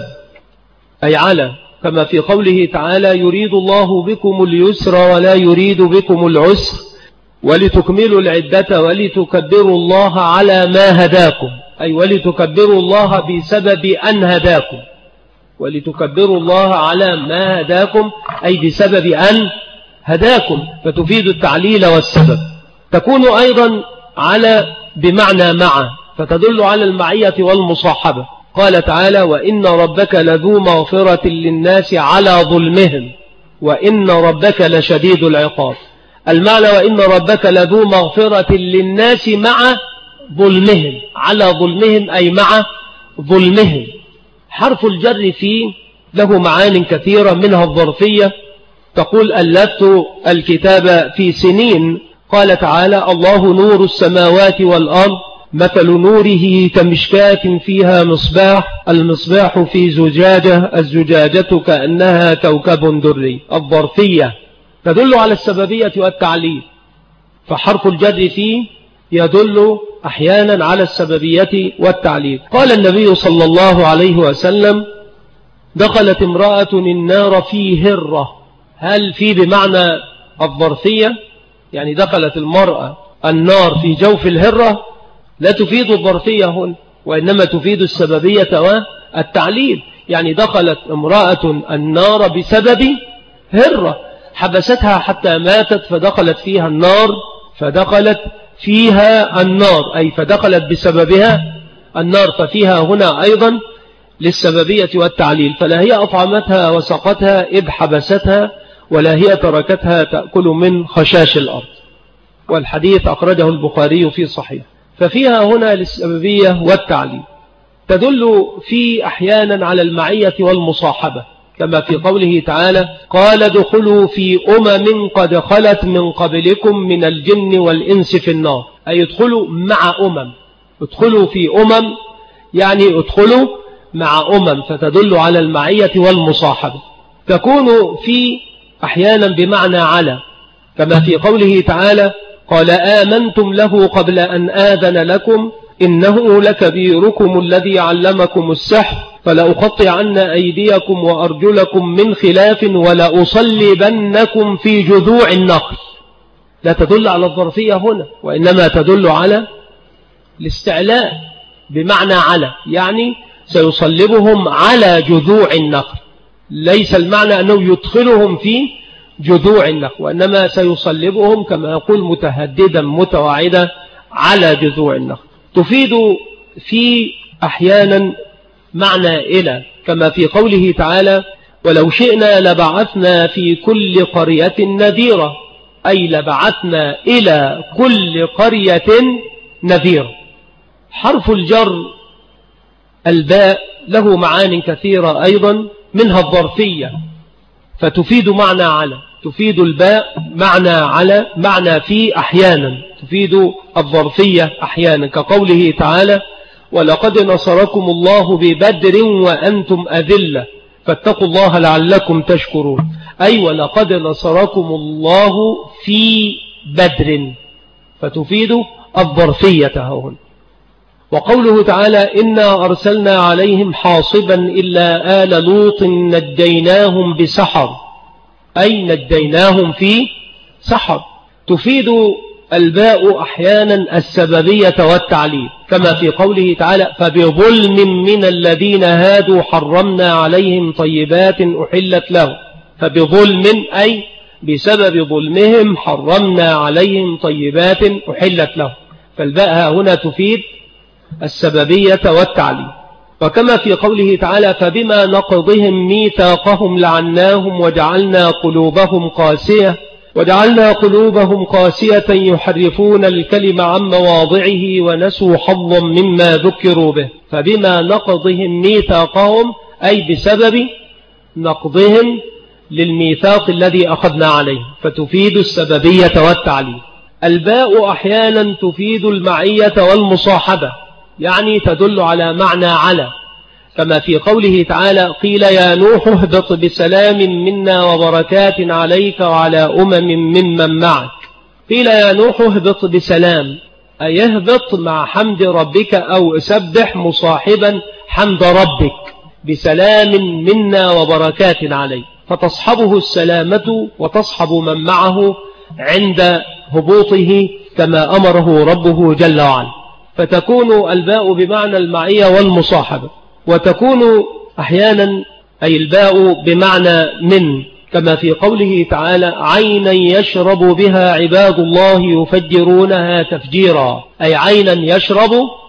أي على، كما في قوله تعالى: يريد الله بكم اليسر ولا يريد بكم العسر ولتكملوا العدة ولتكبروا الله على ما هداكم، أي ولتكبروا الله بسبب أن هداكم، ولتكبروا الله على ما هداكم أي بسبب أن هداكم، فتفيد التعليل والسبب. تكون أيضا على بمعنى مع، فتدل على المعية والمصاحبة. قال تعالى: وإن ربك لذو مغفرة للناس على ظلمهم وإن ربك لشديد العقاب. المعنى وإن ربك لذو مغفرة للناس مع ظلمهم، على ظلمهم أي مع ظلمهم. حرف الجر فيه له معان كثيرة، منها الظرفية. تقول: ألفت الكتاب في سنين. قال تعالى: الله نور السماوات والأرض مثل نوره كمشكاة فيها مصباح، المصباح في زجاجة، الزجاجة كأنها كوكب دري. الظرفية تدل على السببية والتعليل، فحرف الجر فيه يدل أحيانا على السببية والتعليل. قال النبي صلى الله عليه وسلم: دخلت امرأة النار في هرة. هل في بمعنى الظرفية، يعني دخلت المرأة النار في جوف الهرة؟ لا تفيد الظرفية هنا، وإنما تفيد السببية والتعليل. يعني دخلت امرأة النار بسبب هرة، حبستها حتى ماتت فدخلت فيها النار، فدخلت فيها النار أي فدخلت بسببها النار، ففيها هنا أيضا للسببية والتعليل. فلا هي أطعمتها وسقتها إذ حبستها، ولا هي تركتها تأكل من خشاش الأرض. والحديث أخرجه البخاري في صحيح. ففيها هنا للسببية والتعليل. تدل في أحيانا على المعية والمصاحبة، كما في قوله تعالى: قال ادخلوا في أمم قد خلت من قبلكم من الجن والإنس في النار، أي ادخلوا مع أمم. ادخلوا في أمم يعني ادخلوا مع أمم، فتدل على المعية والمصاحبة. تكون في أحيانا بمعنى على، كما في قوله تعالى: قال آمنتم له قبل أن آذن لكم إنه لكبيركم الذي علمكم السحر فلأقطعن أيديكم وأرجلكم من خلاف ولأصلبنكم في جذوع النخل. لا تدل على الظرفية هنا، وإنما تدل على الاستعلاء بمعنى على، يعني سيصلبهم على جذوع النخل. ليس المعنى أنه يدخلهم في جذوع النخل، وإنما سيصلبهم كما يقول متهددا متواعدا على جذوع النخل. تفيد في أحيانا معنى إلى، كما في قوله تعالى ولو شئنا لبعثنا في كل قرية نذيرا، أي لبعثنا إلى كل قرية نذيرا. حرف الجر الباء له معان كثيرة أيضا، منها الظرفية فتفيد معنى على، تفيد الباء معنى على، معنى في أحيانا، تفيد الظرفية أحيانا، كقوله تعالى ولقد نصركم الله ببدر وأنتم أذلة فاتقوا الله لعلكم تشكرون، أي ولقد نصركم الله في بدر، فتفيد الظرفية هون. وقوله تعالى إنا أرسلنا عليهم حاصبا إلا آل لوط نجيناهم بسحر، أي نجيناهم في سحر. تفيد الباء أحيانا السببية والتعليل، كما في قوله تعالى فبظلم من الذين هادوا حرمنا عليهم طيبات أحلت لهم، فبظلم أي بسبب ظلمهم حرمنا عليهم طيبات أحلت لهم، فالباء هنا تفيد السببية والتعليل. وكما في قوله تعالى فبما نقضهم ميثاقهم لعناهم وجعلنا قلوبهم قاسية وجعلنا قلوبهم قاسية يحرفون الكلم عن مواضعه ونسوا حظا مما ذكروا به، فبما نقضهم ميثاقهم أي بسبب نقضهم للميثاق الذي أخذنا عليه، فتفيد السببية والتعليل. الباء أحيانا تفيد المعية والمصاحبة، يعني تدل على معنى على، كما في قوله تعالى قيل يا نوح اهبط بسلام منا وبركات عليك وعلى أمم ممن معك. قيل يا نوح اهبط بسلام، أي اهبط مع حمد ربك أو سبح مصاحبا حمد ربك بسلام منا وبركات عليك، فتصحبه السلامة وتصحب من معه عند هبوطه كما أمره ربه جل وعلا، فتكون الباء بمعنى المعية والمصاحبة. وتكون أحيانا أي الباء بمعنى من، كما في قوله تعالى عينا يشرب بها عباد الله يفجرونها تفجيرا، أي عينا يشرب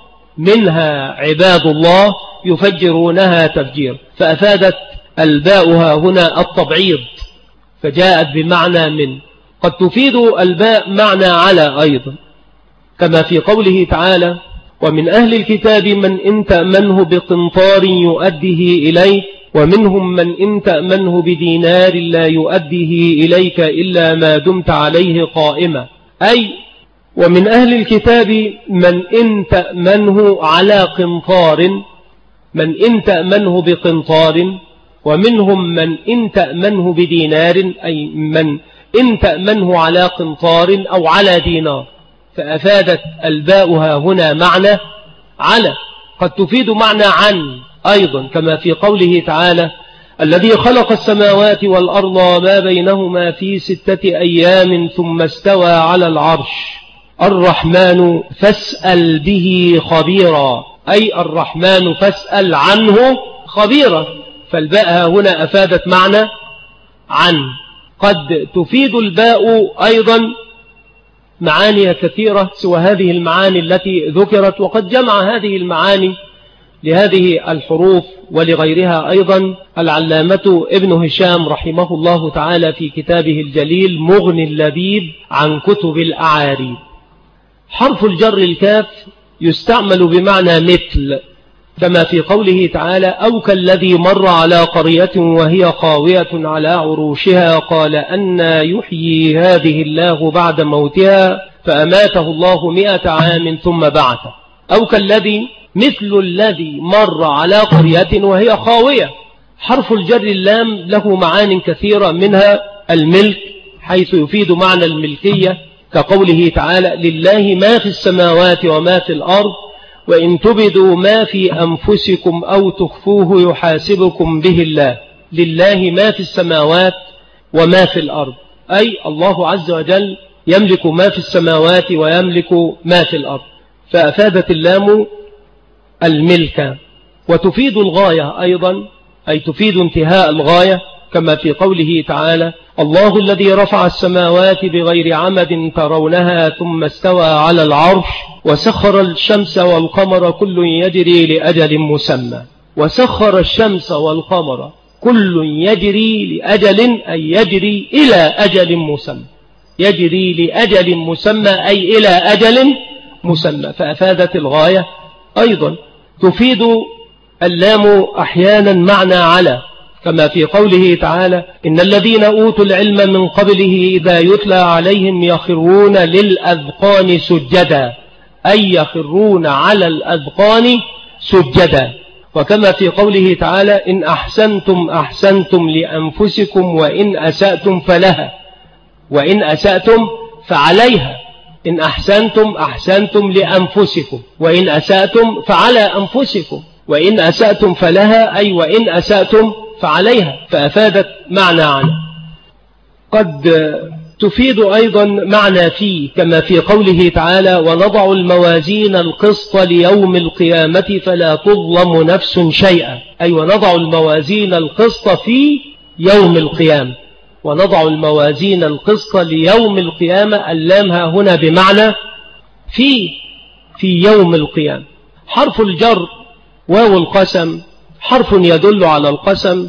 منها عباد الله يفجرونها تفجيرا، فأفادت الباء هنا التبعيض فجاءت بمعنى من. قد تفيد الباء معنى على أيضا، كما في قوله تعالى ومن أهل الكتاب من إن تأمنه بقنطار يؤديه إليك ومنهم من إن تأمنه بدينار لا يؤديه إليك إلا ما دمت عليه قائما، أي ومن أهل الكتاب من إن تأمنه على قنطار، من إن تأمنه بقنطار، ومنهم من إن تأمنه بدينار، أي من إن تأمنه على قنطار أو على دينار، فأفادت الباء هنا معنى على. قد تفيد معنى عن أيضا، كما في قوله تعالى الذي خلق السماوات والأرض وما بينهما في ستة أيام ثم استوى على العرش الرحمن فاسأل به خبيرا، أي الرحمن فاسأل عنه خبيرا، فالباء هنا أفادت معنى عن. قد تفيد الباء أيضا معاني كثيرة سوى هذه المعاني التي ذكرت، وقد جمع هذه المعاني لهذه الحروف ولغيرها أيضا العلامة ابن هشام رحمه الله تعالى في كتابه الجليل مغني اللبيب عن كتب الأعاريب. حرف الجر الكاف يستعمل بمعنى مثل، كما في قوله تعالى أو كالذي مر على قرية وهي خاوية على عروشها قال أنى يحيي هذه الله بعد موتها فأماته الله مئة عام ثم بعثه. أو كالذي مثل الذي مر على قرية وهي خاوية. حرف الجر اللام له معان كثيرة، منها الملك حيث يفيد معنى الملكية، كقوله تعالى لله ما في السماوات وما في الأرض وإن تبدوا ما في أنفسكم أو تخفوه يحاسبكم به الله. لله ما في السماوات وما في الأرض، أي الله عز وجل يملك ما في السماوات ويملك ما في الأرض، فأفادت اللام الملك. وتفيد الغاية أيضا، أي تفيد انتهاء الغاية، كما في قوله تعالى الله الذي رفع السماوات بغير عمد ترونها ثم استوى على العرش وسخر الشمس والقمر كل يجري لأجل مسمى. وسخر الشمس والقمر كل يجري لأجل أي يجري إلى أجل مسمى، يجري لأجل مسمى أي إلى أجل مسمى، فأفادت الغاية. أيضا تفيد اللام أحيانا معنى على، كما في قوله تعالى إن الذين أوتوا العلم من قبله إذا يتلى عليهم يخرون للأذقان سجدا، أي يخرون على الأذقان سجدا. وكما في قوله تعالى إن أحسنتم أحسنتم لأنفسكم وإن أسأتم فلها، وإن أسأتم فعليها. إن أحسنتم أحسنتم لأنفسكم وإن أسأتم فعلى أنفسكم، وإن أسأتم فلها أي وإن أسأتم فعليها، فأفادت معنى عنه. قد تفيد أيضا معنى فيه، كما في قوله تعالى ونضع الموازين القسط ليوم القيامة فلا تظلم نفس شيئا، أي ونضع الموازين القسط في يوم القيامة، ونضع الموازين القسط ليوم القيامة، اللام ها هنا بمعنى في في يوم القيامة. حرف الجر واو القسم حرف يدل على القسم،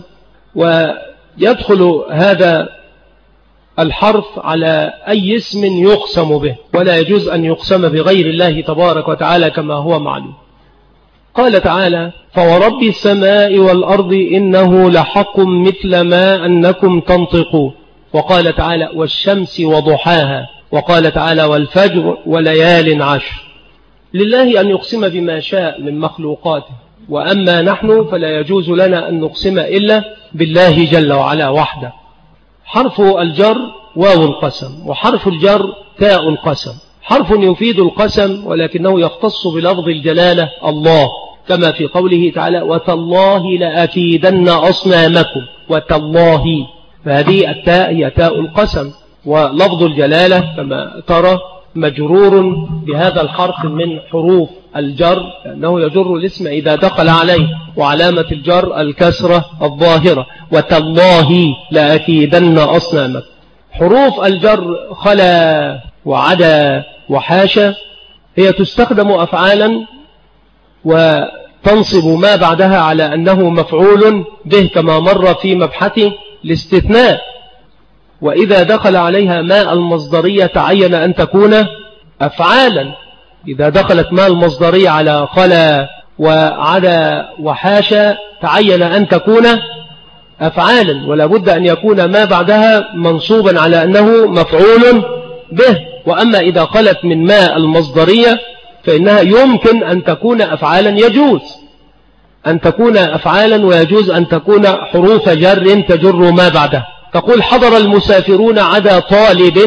ويدخل هذا الحرف على أي اسم يقسم به، ولا يجوز أن يقسم بغير الله تبارك وتعالى كما هو معلوم. قال تعالى فورب السماء والأرض إنه لحق مثل ما أنكم تنطقون. وقال تعالى والشمس وضحاها. وقال تعالى والفجر وليال عشر. لله أن يقسم بما شاء من مخلوقاته، وأما نحن فلا يجوز لنا أن نقسم إلا بالله جل وعلا وحده. حرف الجر واو القسم، وحرف الجر تاء القسم. حرف يفيد القسم ولكنه يختص بلفظ الجلالة الله، كما في قوله تعالى وتالله لأكيدن أصنامكم، وتالله، فهذه التاء هي تاء القسم. ولفظ الجلالة كما ترى مجرور بهذا الحرف من حروف الجر، لأنه يجر الاسم إذا دخل عليه، وعلامة الجر الكسرة الظاهرة، وتالله لأكيدن أصنامك. حروف الجر خلا وعدا وحاشا هي تستخدم أفعالا وتنصب ما بعدها على أنه مفعول به، كما مر في مبحث الاستثناء. وإذا دخل عليها ماء المصدرية تعين أن تكون أفعالا. إذا دخلت ماء المصدرية على خلا وعدا وحاشا تعين أن تكون أفعالا، ولا بد أن يكون ما بعدها منصوبا على أنه مفعول به. وأما إذا خلت من ماء المصدرية فإنها يمكن أن تكون أفعالا، يجوز أن تكون أفعالا ويجوز أن تكون حروف جر تجر ما بعدها. تقول حضر المسافرون عدا طالب،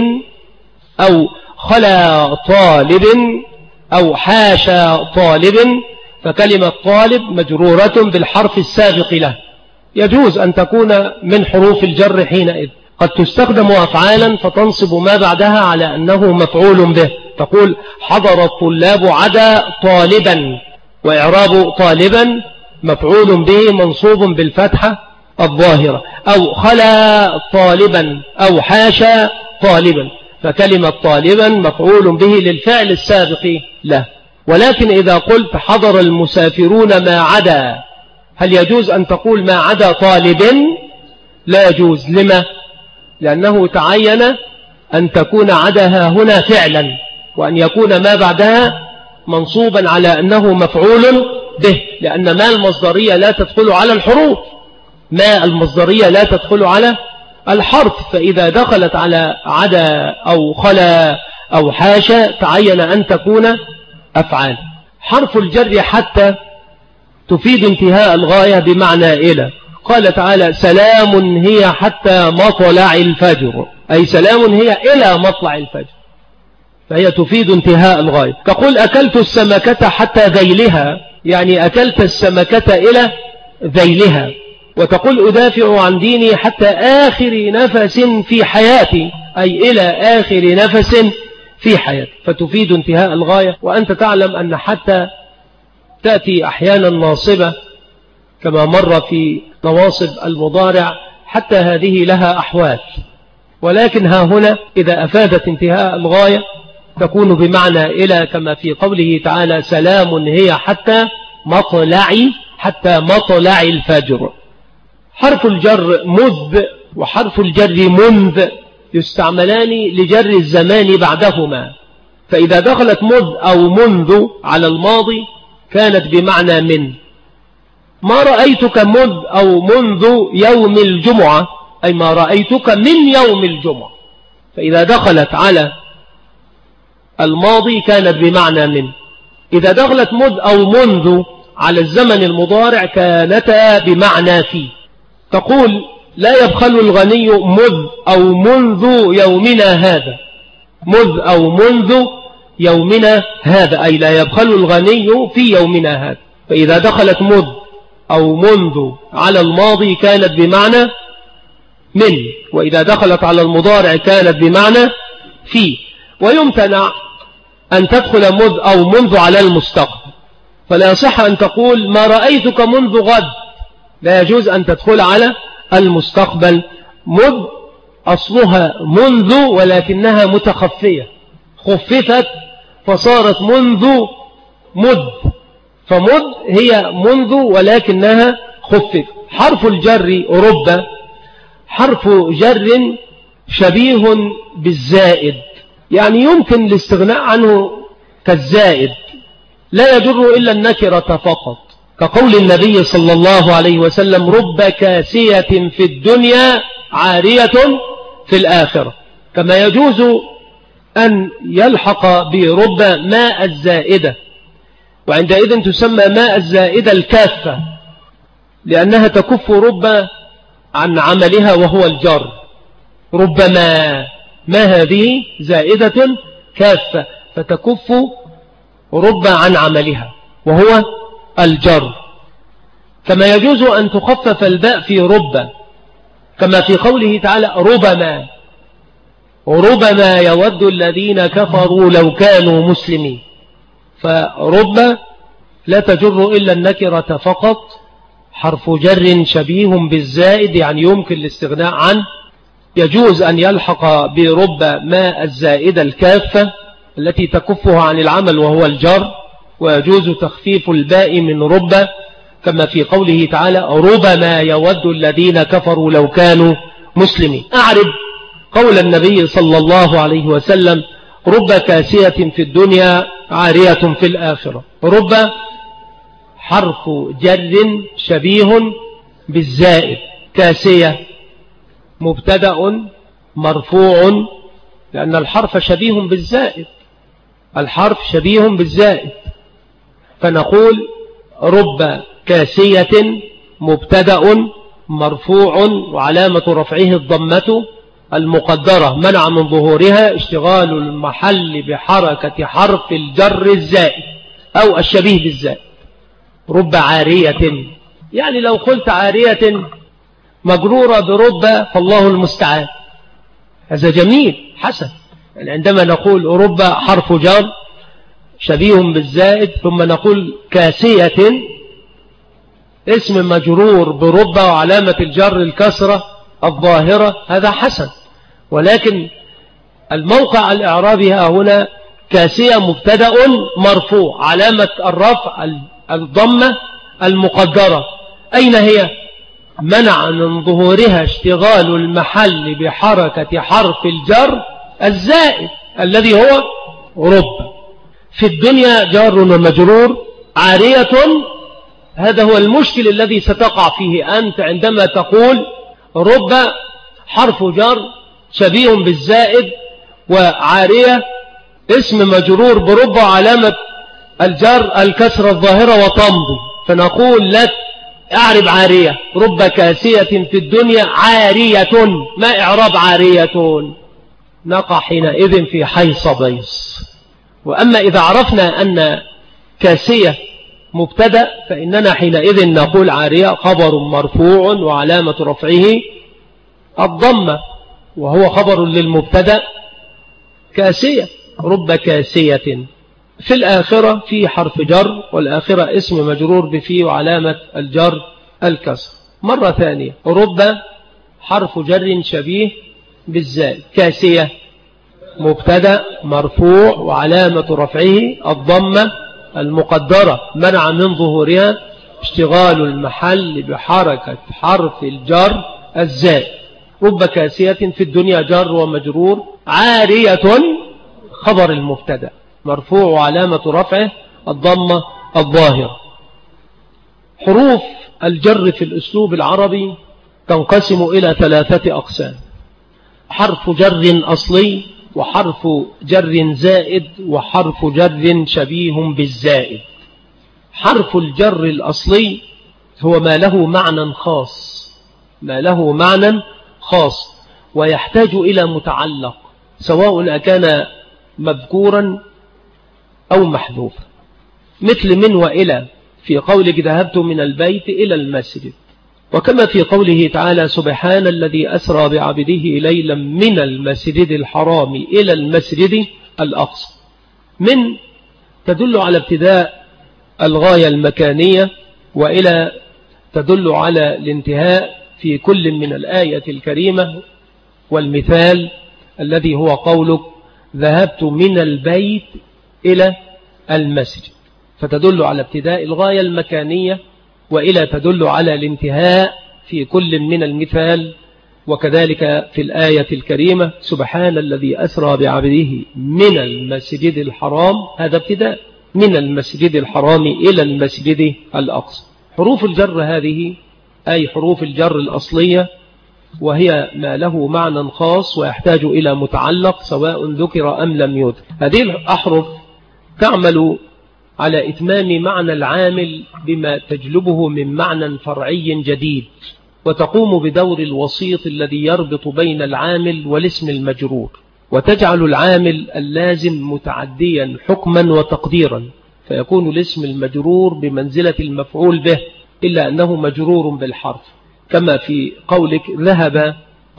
أو خلا طالب، أو حاشا طالب، فكلمة طالب مجرورة بالحرف السابق له، يجوز أن تكون من حروف الجر حينئذ. قد تستخدم أفعالا فتنصب ما بعدها على أنه مفعول به. تقول حضر الطلاب عدا طالبا، وإعراب طالبا مفعول به منصوب بالفتحة الظاهرة. أو خلا طالبا أو حاشا طالبا، فكلمة طالبا مفعول به للفعل السابق له. ولكن إذا قلت حضر المسافرون ما عدا، هل يجوز أن تقول ما عدا طالب؟ لا يجوز. لما؟ لأنه تعين أن تكون عداها هنا فعلا، وأن يكون ما بعدها منصوبا على أنه مفعول به، لأن ما المصدرية لا تدخل على الحروف، ما المصدرية لا تدخل على الحرف، فإذا دخلت على عدا أو خلا أو حاشا تعين أن تكون أفعال. حرف الجر حتى تفيد انتهاء الغاية بمعنى إلى. قال تعالى سلام هي حتى مطلع الفجر، أي سلام هي إلى مطلع الفجر، فهي تفيد انتهاء الغاية. تقول أكلت السمكة حتى ذيلها، يعني أكلت السمكة إلى ذيلها. وتقول أدافع عن ديني حتى آخر نفس في حياتي، أي إلى آخر نفس في حياتي، فتفيد انتهاء الغاية. وأنت تعلم أن حتى تأتي أحيانا ناصبة كما مر في نواصب المضارع، حتى هذه لها أحوال. ولكن ها هنا إذا أفادت انتهاء الغاية تكون بمعنى إلى، كما في قوله تعالى سلام هي حتى مطلع حتى مطلع الفجر. حرف الجر مذ وحرف الجر منذ يستعملان لجر الزمان بعدهما، فإذا دخلت مذ أو منذ على الماضي كانت بمعنى من. ما رأيتك مذ أو منذ يوم الجمعة، أي ما رأيتك من يوم الجمعة، فإذا دخلت على الماضي كانت بمعنى من. إذا دخلت مذ أو منذ على الزمن المضارع كانتا بمعنى في. تقول لا يبخل الغني مذ أو منذ يومنا هذا، مذ أو منذ يومنا هذا، أي لا يبخل الغني في يومنا هذا. فإذا دخلت مذ أو منذ على الماضي كانت بمعنى من، وإذا دخلت على المضارع كانت بمعنى في. ويمتنع أن تدخل مذ أو منذ على المستقبل، فلا يصح أن تقول ما رأيتك منذ غد، لا يجوز أن تدخل على المستقبل. مذ أصلها منذ ولكنها متخفية، خففت فصارت منذ مذ، فمذ هي منذ ولكنها خففت. حرف الجر رب حرف جر شبيه بالزائد، يعني يمكن الاستغناء عنه كالزائد، لا يجر إلا النكرة فقط، كقول النبي صلى الله عليه وسلم رب كاسية في الدنيا عارية في الآخرة. كما يجوز أن يلحق برب ماء الزائدة، وعندئذ تسمى ماء الزائدة الكافة، لأنها تكف رب عن عملها وهو الجر. ربما ما هذه زائدة كافة فتكف رب عن عملها وهو الجر. كما يجوز أن تخفف الباء في رب، كما في قوله تعالى ربما، وربما يود الذين كفروا لو كانوا مسلمين. فرب لا تجر إلا النكرة فقط، حرف جر شبيه بالزائد، يعني يمكن الاستغناء عنه. يجوز أن يلحق برب ما الزائدة الكافة التي تكفها عن العمل وهو الجر، ويجوز تخفيف الباء من رب، كما في قوله تعالى ربما يود الذين كفروا لو كانوا مسلمين. أعرف قول النبي صلى الله عليه وسلم رب كاسية في الدنيا عارية في الآخرة. رب حرف جر شبيه بالزائد، كاسية مبتدأ مرفوع، لأن الحرف شبيه بالزائد، الحرف شبيه بالزائد، فنقول رب كاسية مبتدأ مرفوع وعلامة رفعه الضمة المقدرة منع من ظهورها اشتغال المحل بحركة حرف الجر الزائد أو الشبيه بالزائد. رب عارية، يعني لو قلت عارية مجرورة برب فالله المستعان، هذا جميل حسن. يعني عندما نقول رب حرف جر شبيه بالزائد، ثم نقول كاسية اسم مجرور برب وعلامة الجر الكسرة الظاهرة، هذا حسن. ولكن الموقع الإعرابي هنا كاسية مبتدأ مرفوع علامة الرفع الضمة المقدرة، أين هي؟ منع من ظهورها اشتغال المحل بحركة حرف الجر الزائد الذي هو رب. في الدنيا جار ومجرور، عارية هذا هو المشكل الذي ستقع فيه أنت عندما تقول رب حرف جر شبيه بالزائد وعارية اسم مجرور برب علامة الجر الكسر الظاهرة وتمضي، فنقول لك اعرب عارية رب كاسية في الدنيا عارية، ما اعراب عارية؟ نقع حينئذ في حيص بيص. وأما إذا عرفنا أن كاسية مبتدأ فإننا حينئذ نقول عارية خبر مرفوع وعلامة رفعه الضمة، وهو خبر للمبتدأ كاسية، رب كاسية. في الآخرة في حرف جر، والآخرة اسم مجرور بفي وعلامة الجر الكسر. مرة ثانية رب حرف جر شبيه بالزائد، كاسية مبتدأ مرفوع وعلامة رفعه الضمة المقدرة منع من ظهورها اشتغال المحل بحركة حرف الجر الزائد. رب كاسية في الدنيا جر ومجرور، عارية خبر المبتدأ مرفوع علامة رفعه الضمة الظاهرة. حروف الجر في الأسلوب العربي تنقسم إلى ثلاثة أقسام: حرف جر أصلي، وحرف جر زائد، وحرف جر شبيه بالزائد. حرف الجر الأصلي هو ما له معنى خاص، ما له معنى خاص ويحتاج إلى متعلق، سواء أكان مذكورا أو محذوفا، مثل من وإلى في قولك ذهبت من البيت إلى المسجد، وكما في قوله تعالى سبحان الذي أسرى بعبده ليلا من المسجد الحرام إلى المسجد الأقصى. من تدل على ابتداء الغاية المكانية، وإلى تدل على الانتهاء في كل من الآية الكريمة والمثال الذي هو قولك ذهبت من البيت إلى المسجد، فتدل على ابتداء الغاية المكانية، وإلى تدل على الانتهاء في كل من المثال. وكذلك في الآية الكريمة سبحان الذي أسرى بعبده من المسجد الحرام، هذا ابتداء من المسجد الحرام إلى المسجد الأقصى. حروف الجر هذه أي حروف الجر الأصلية، وهي ما له معنى خاص ويحتاج إلى متعلق سواء ذكر أم لم يذكر. هذه الأحرف تعمل على إتمام معنى العامل بما تجلبه من معنى فرعي جديد، وتقوم بدور الوسيط الذي يربط بين العامل والاسم المجرور، وتجعل العامل اللازم متعديا حكما وتقديرا، فيكون الاسم المجرور بمنزلة المفعول به، إلا أنه مجرور بالحرف، كما في قولك ذهب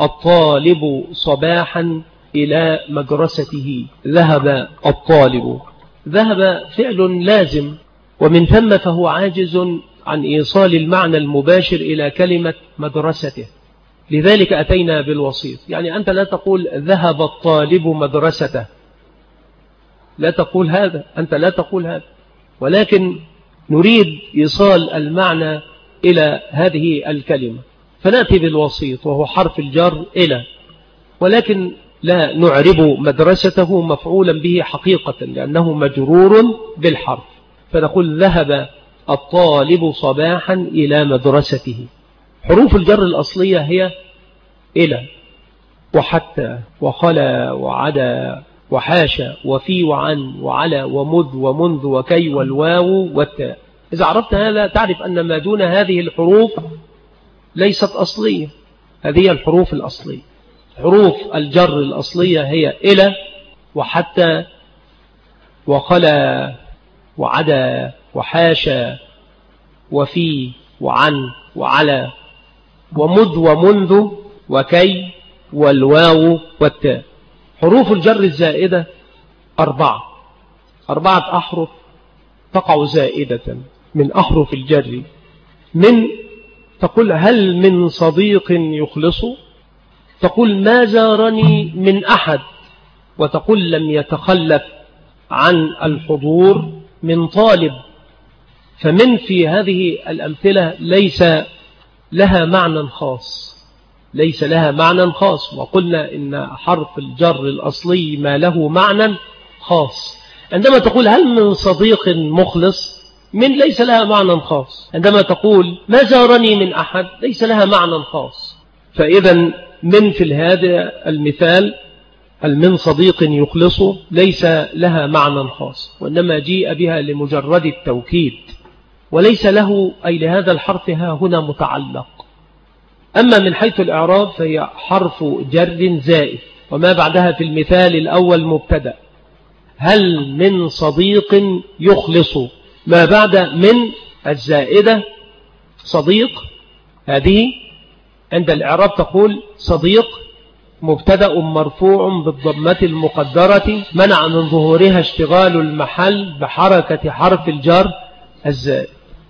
الطالب صباحا إلى مدرسته. ذهب الطالب، ذهب فعل لازم، ومن ثم فهو عاجز عن إيصال المعنى المباشر إلى كلمة مدرسته، لذلك أتينا بالوسيط. يعني أنت لا تقول ذهب الطالب مدرسته، لا تقول هذا، أنت لا تقول هذا، ولكن نريد إيصال المعنى إلى هذه الكلمة، فنأتي بالوسيط وهو حرف الجر إلى، ولكن لا نعرب مدرسته مفعولا به حقيقة لأنه مجرور بالحرف، فنقول ذهب الطالب صباحا إلى مدرسته. حروف الجر الأصلية هي إلى وحتى وخلا وعدا وحاشا وفي وعن وعلى ومذ ومنذ وكي والواو والتاء. إذا عرفت هذا تعرف أن ما دون هذه الحروف ليست أصلية، هذه الحروف الأصلية. حروف الجر الأصلية هي إلى وحتى وخلا وعدا وحاشا وفي وعن وعلى ومذ ومنذ وكي والواو والتاء. حروف الجر الزائدة أربعة أربعة أحرف تقع زائدة من أحرف الجر. من تقول هل من صديق يخلص، تقول ما زارني من أحد، وتقول لم يتخلف عن الحضور من طالب. فمن في هذه الأمثلة ليس لها معنى خاص، ليس لها معنى خاص، وقلنا إن حرف الجر الأصلي ما له معنى خاص. عندما تقول هل من صديق مخلص، من ليس لها معنى خاص. عندما تقول ما زارني من أحد ليس لها معنى خاص. فإذا من في هذا المثال هل من صديق يخلص ليس لها معنى خاص، وإنما جيء بها لمجرد التوكيد، وليس له أي لهذا الحرف ها هنا متعلق. أما من حيث الإعراب فهي حرف جر زائد، وما بعدها في المثال الأول مبتدأ. هل من صديق يخلص، ما بعد من الزائدة صديق، هذه عند الإعراب تقول صديق مبتدأ مرفوع بالضمة المقدرة منع من ظهورها اشتغال المحل بحركة حرف الجر الزائد،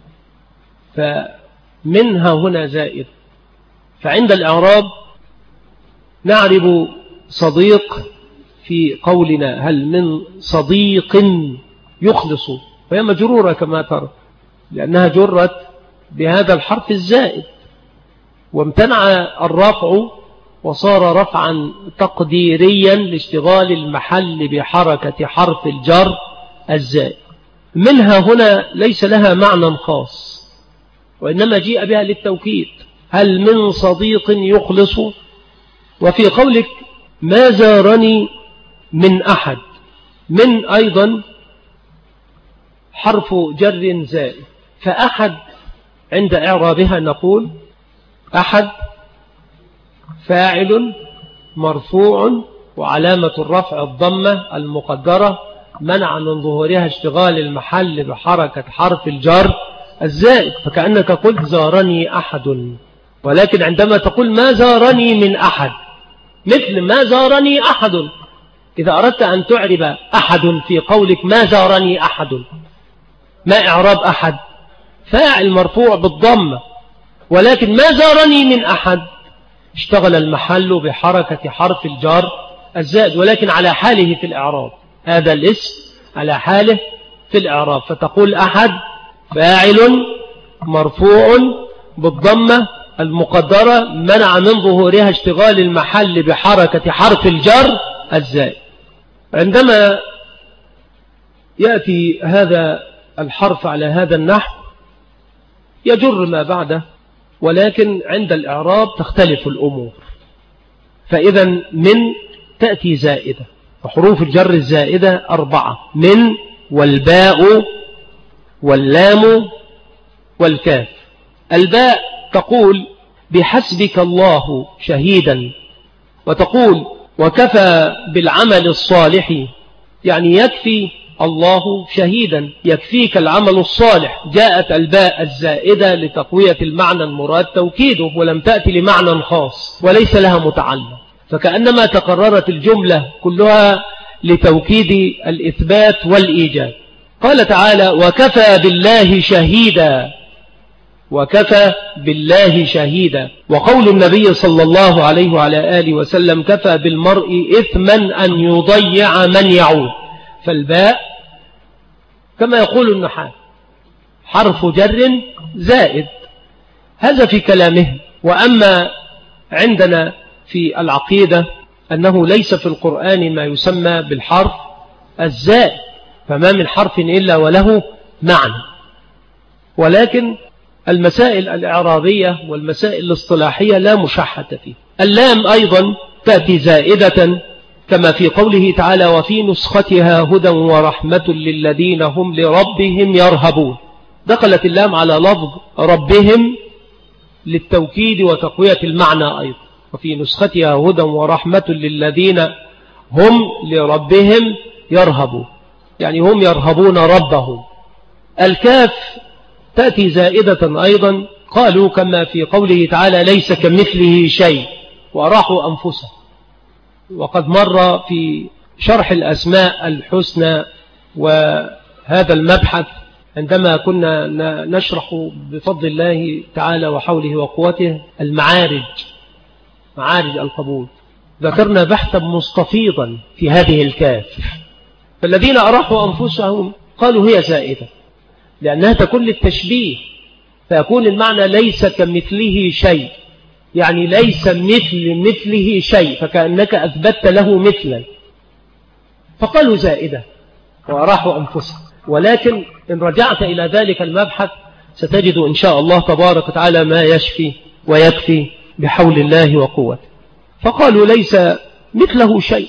فمنها هنا زائد. فعند الإعراب نعرب صديق في قولنا هل من صديق يخلص، وهي مجرورة كما ترى لأنها جرت بهذا الحرف الزائد، وامتنع الرفع وصار رفعا تقديريا لاشتغال المحل بحركة حرف الجر الزائد. منها هنا ليس لها معنى خاص، وإنما جيء بها للتوكيد. هل من صديق يخلص؟ وفي قولك ما زارني من أحد، من أيضا حرف جر زائد، فأحد عند إعرابها نقول أحد فاعل مرفوع وعلامة الرفع الضمة المقدرة منع من ظهورها اشتغال المحل بحركة حرف الجر الزائد، فكأنك قلت زارني أحد. ولكن عندما تقول ما زارني من أحد، مثل ما زارني أحد، إذا أردت أن تعرب أحد في قولك ما زارني أحد، ما إعراب أحد؟ فاعل مرفوع بالضمة، ولكن ما زارني من أحد اشتغل المحل بحركة حرف الجر الزائد، ولكن على حاله في الإعراب، هذا الاسم على حاله في الإعراب، فتقول أحد فاعل مرفوع بالضمة المقدرة منع من ظهورها اشتغال المحل بحركة حرف الجر الزائد. عندما يأتي هذا الحرف على هذا النحو يجر ما بعده، ولكن عند الإعراب تختلف الأمور. فإذا من تأتي زائدة، وحروف الجر الزائدة أربعة: من والباء واللام والكاف. الباء تقول بحسبك الله شهيدا، وتقول وكفى بالعمل الصالح، يعني يكفي الله شهيدا، يكفيك العمل الصالح. جاءت الباء الزائدة لتقوية المعنى المراد توكيده، ولم تأتي لمعنى خاص وليس لها متعلق، فكأنما تقررت الجملة كلها لتوكيد الإثبات والإيجاب. قال تعالى وكفى بالله شهيدا، وكفى بالله شهيدا. وقول النبي صلى الله عليه وعلى آله وسلم كفى بالمرء إثما أن يضيع من يعود. فالباء كما يقول النحاة حرف جر زائد، هذا في كلامه. وأما عندنا في العقيدة أنه ليس في القرآن ما يسمى بالحرف الزائد، فما من حرف إلا وله معنى. ولكن المسائل الإعرابية والمسائل الاصطلاحية لا مشحة فيه. اللام أيضا تأتي زائدة كما في قوله تعالى وفي نسختها هدى ورحمة للذين هم لربهم يرهبون. دخلت اللام على لفظ ربهم للتوكيد وتقوية المعنى أيضا، وفي نسختها هدى ورحمة للذين هم لربهم يرهبون، يعني هم يرهبون ربهم. الكاف تأتي زائدة أيضا، قالوا كما في قوله تعالى ليس كمثله شيء وراحوا أنفسهم. وقد مر في شرح الأسماء الحسنى وهذا المبحث عندما كنا نشرح بفضل الله تعالى وحوله وقوته المعارج، معارج القبول، ذكرنا بحثا مستفيضا في هذه الكاف. فالذين أراحوا أنفسهم قالوا هي زائدة لأنها تكون للتشبيه، فيكون المعنى ليس كمثله شيء، يعني ليس مثل مثله شيء، فكأنك أثبتت له مثلا، فقالوا زائدة وأراحوا أنفسهم. ولكن إن رجعت إلى ذلك المبحث ستجد إن شاء الله تبارك وتعالى ما يشفي ويكفي بحول الله وقوته. فقالوا ليس مثله شيء،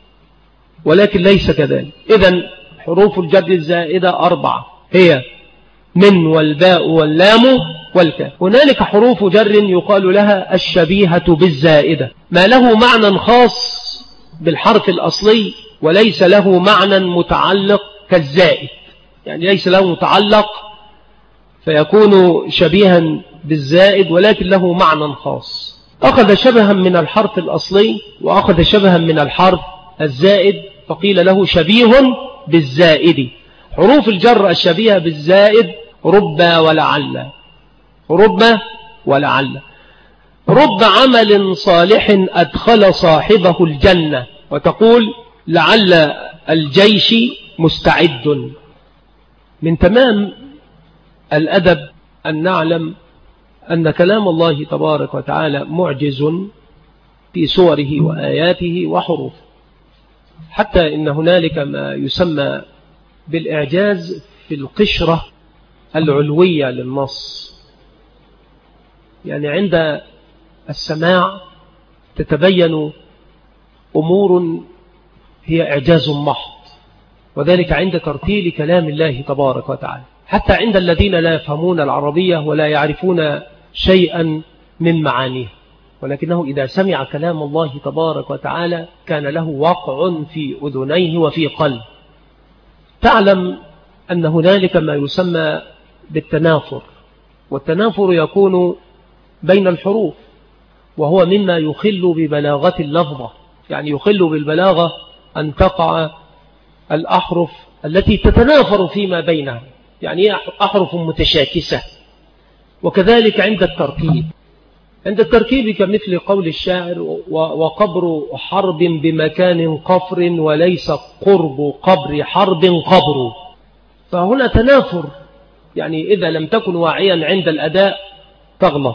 ولكن ليس كذلك. إذن حروف الجر الزائدة أربعة، هي من والباء واللام والكاف. هنالك حروف جر يقال لها الشبيهة بالزائدة، ما له معنى خاص بالحرف الأصلي وليس له معنى متعلق كالزائد، يعني ليس له متعلق فيكون شبيها بالزائد، ولكن له معنى خاص. أخذ شبها من الحرف الأصلي وأخذ شبها من الحرف الزائد، فقيل له شبيه بالزائد. حروف الجر الشبيهة بالزائد رب ولعل، رب ولعل. رب عمل صالح أدخل صاحبه الجنة، وتقول لعل الجيش مستعد. من تمام الأدب أن نعلم أن كلام الله تبارك وتعالى معجز في صوره وآياته وحروفه، حتى إن هنالك ما يسمى بالإعجاز في القشرة العلوية للنص، يعني عند السماع تتبين أمور هي إعجاز محض، وذلك عند ترتيل كلام الله تبارك وتعالى، حتى عند الذين لا يفهمون العربية ولا يعرفون شيئا من معانيه، ولكنه إذا سمع كلام الله تبارك وتعالى كان له وقع في أذنيه وفي قلب. تعلم أن هنالك ما يسمى بالتنافر، والتنافر يكون بين الحروف، وهو مما يخل ببلاغة اللفظة، يعني يخل بالبلاغة أن تقع الأحرف التي تتنافر فيما بينها، يعني أحرف متشاكسة. وكذلك عند التركيب، عند التركيب كمثل قول الشاعر: وقبر حرب بمكان قفر وليس قرب قبر حرب قبر. فهنا تنافر، يعني إذا لم تكن واعيا عند الأداء تغلط.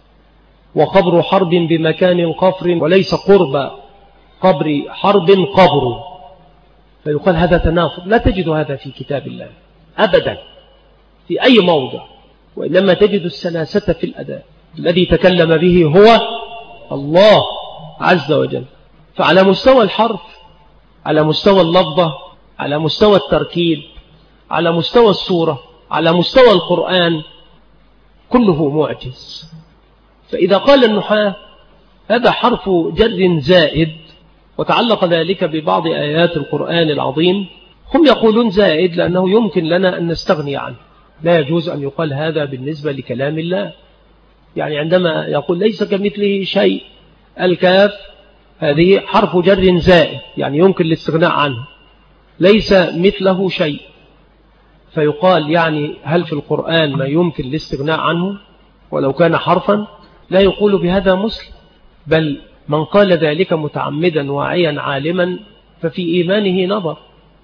وقبر حرب بمكان قفر وليس قرب قبر حرب قبر، فيقال هذا تنافر. لا تجد هذا في كتاب الله أبدا في أي موضع، وإنما تجد السلاسة في الأداء. الذي تكلم به هو الله عز وجل. فعلى مستوى الحرف، على مستوى اللفظة، على مستوى التركيب، على مستوى السورة، على مستوى القرآن، كله معجز. فإذا قال النحاة هذا حرف جر زائد، وتعلق ذلك ببعض آيات القرآن العظيم، هم يقولون زائد لأنه يمكن لنا أن نستغني عنه، لا يجوز أن يقال هذا بالنسبة لكلام الله. يعني عندما يقول ليس كمثله شيء، الكاف هذه حرف جر زائد، يعني يمكن الاستغناء عنه، ليس مثله شيء، فيقال يعني هل في القرآن ما يمكن الاستغناء عنه ولو كان حرفا؟ لا يقول بهذا مسلم، بل من قال ذلك متعمدا واعيا عالما ففي إيمانه نظر.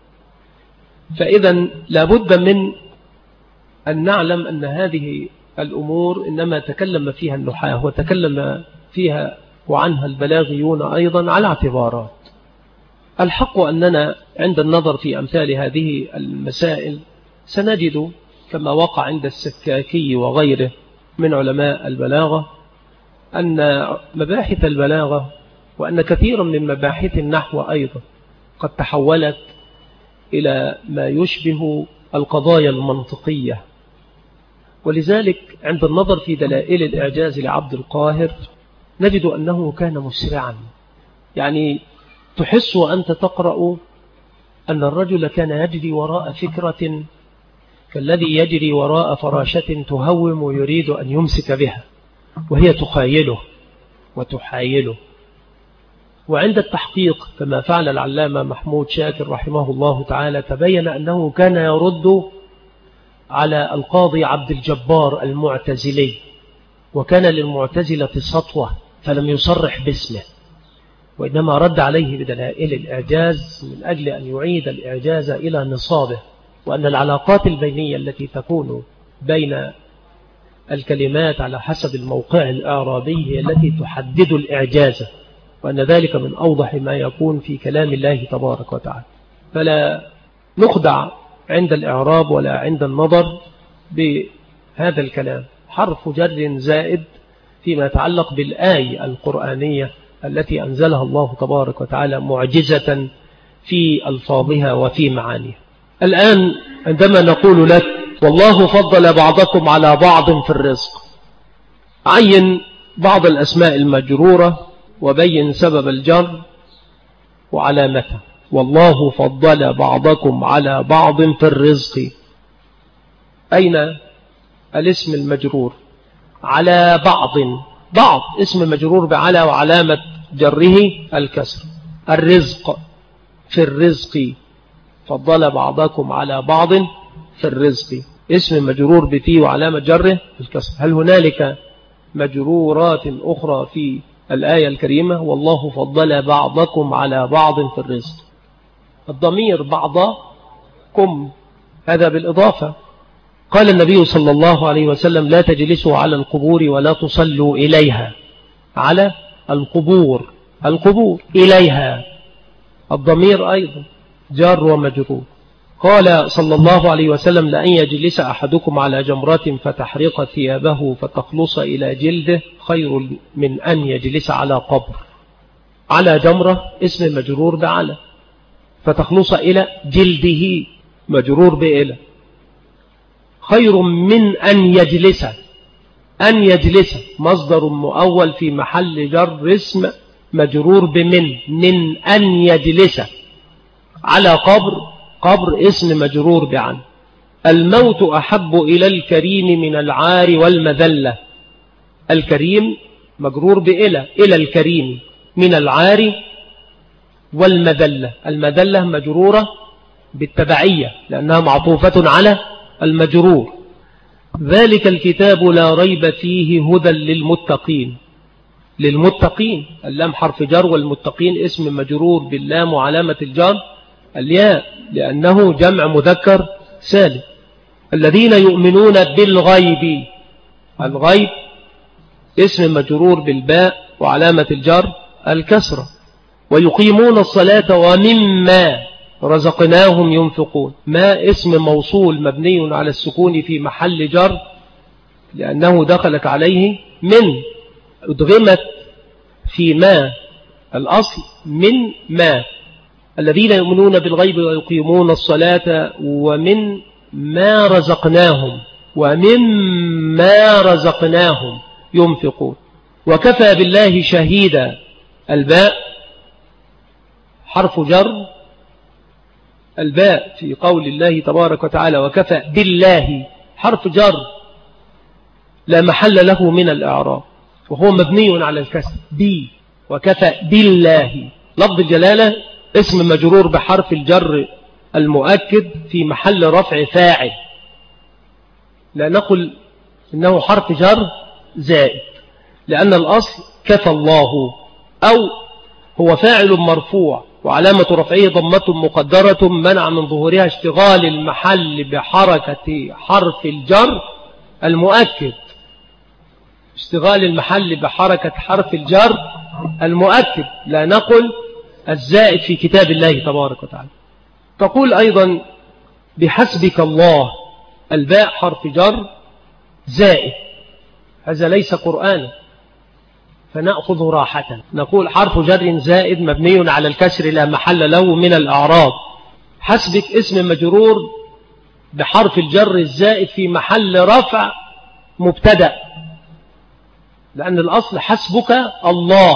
فإذا لابد من أن نعلم أن هذه الأمور إنما تكلم فيها النحاة، وتكلم فيها وعنها البلاغيون أيضا على اعتبارات. الحق أننا عند النظر في أمثال هذه المسائل سنجد كما وقع عند السكاكي وغيره من علماء البلاغة أن مباحث البلاغة وأن كثيرا من مباحث النحو أيضا قد تحولت إلى ما يشبه القضايا المنطقية. ولذلك عند النظر في دلائل الإعجاز لعبد القاهر نجد أنه كان مسرعا، يعني تحس وأنت تقرأ أن الرجل كان يجري وراء فكرة كالذي يجري وراء فراشة تهوم ويريد أن يمسك بها، وهي تخايله وتحايله. وعند التحقيق كما فعل العلامة محمود شاكر رحمه الله تعالى تبين أنه كان يرد على القاضي عبد الجبار المعتزلي، وكان للمعتزلة سطوة فلم يصرح باسمه، وإنما رد عليه بدلائل الإعجاز من أجل أن يعيد الإعجاز إلى نصابه، وأن العلاقات البينية التي تكون بين الكلمات على حسب الموقع الإعرابي هي التي تحدد الإعجاز، وأن ذلك من أوضح ما يكون في كلام الله تبارك وتعالى. فلا نخدع عند الإعراب ولا عند النظر بهذا الكلام. حرف جر زائد فيما يتعلق بالآية القرآنية التي أنزلها الله تبارك وتعالى معجزة في ألفاظها وفي معانيها. الآن عندما نقول لك والله فضل بعضكم على بعض في الرزق، عين بعض الأسماء المجرورة وبين سبب الجر وعلامته. والله فضل بعضكم على بعض في الرزق، أين الاسم المجرور؟ على بعض، بعض اسم مجرور بعلى وعلامة جره الكسر. الرزق في الرزق، فضل بعضكم على بعض في الرزق، اسم مجرور بفي وعلامة جره الكسر. هل هنالك مجرورات أخرى في الآية الكريمة؟ والله فضل بعضكم على بعض في الرزق. الضمير بعضكم هذا بالإضافة، قال النبي صلى الله عليه وسلم لا تجلسوا على القبور ولا تصلوا إليها. على القبور، القبور إليها، الضمير أيضا جار ومجرور. قال صلى الله عليه وسلم لأن يجلس أحدكم على جمرة فتحرق ثيابه فتخلص إلى جلده خير من أن يجلس على قبر. على جمرة اسم مجرور بعلى، فتخلص إلى جلده مجرور بإلى، خير من أن يجلس. أن يجلس مصدر مؤول في محل جر اسم مجرور بمن، من أن يجلس. على قبر، قبر اسم مجرور بعن. الموت أحب إلى الكريم من العار والمذلة. الكريم مجرور بإلى، إلى الكريم، من العار والمذلة. المذلة مجرورة بالتبعية لأنها معطوفة على المجرور. ذلك الكتاب لا ريب فيه هدى للمتقين. للمتقين اللام حرف جر، والمتقين اسم مجرور باللام وعلامة الجر الياء لأنه جمع مذكر سالم. الذين يؤمنون بالغيب، الغيب اسم مجرور بالباء وعلامة الجر الكسرة. ويقيمون الصلاة ومما رزقناهم ينفقون. ما اسم موصول مبني على السكون في محل جر لأنه دخلت عليه من، أدغمت في ما، الأصل من ما. الذين يؤمنون بالغيب ويقيمون الصلاة ومن ما رزقناهم، ومما رزقناهم ينفقون. وكفى بالله شهيدا. الباء حرف جر، الباء في قول الله تبارك وتعالى وكفى بالله حرف جر لا محل له من الإعراب، وهو مبني على الكسر بي. وكفى بالله لفظ الجلالة اسم مجرور بحرف الجر المؤكد في محل رفع فاعل. لا نقل إنه حرف جر زائد لأن الأصل كفى الله، أو هو فاعل مرفوع وعلامة رفعه ضمة مقدرة منع من ظهورها اشتغال المحل بحركة حرف الجر المؤكد. اشتغال المحل بحركة حرف الجر المؤكد، لا نقل الزائد في كتاب الله تبارك وتعالى. تقول أيضا بحسبك الله. الباء حرف جر زائد، هذا ليس قرآنا فنأخذ راحة، نقول حرف جر زائد مبني على الكسر لا محل له من الأعراب. حسبك اسم مجرور بحرف الجر الزائد في محل رفع مبتدأ، لأن الأصل حسبك الله،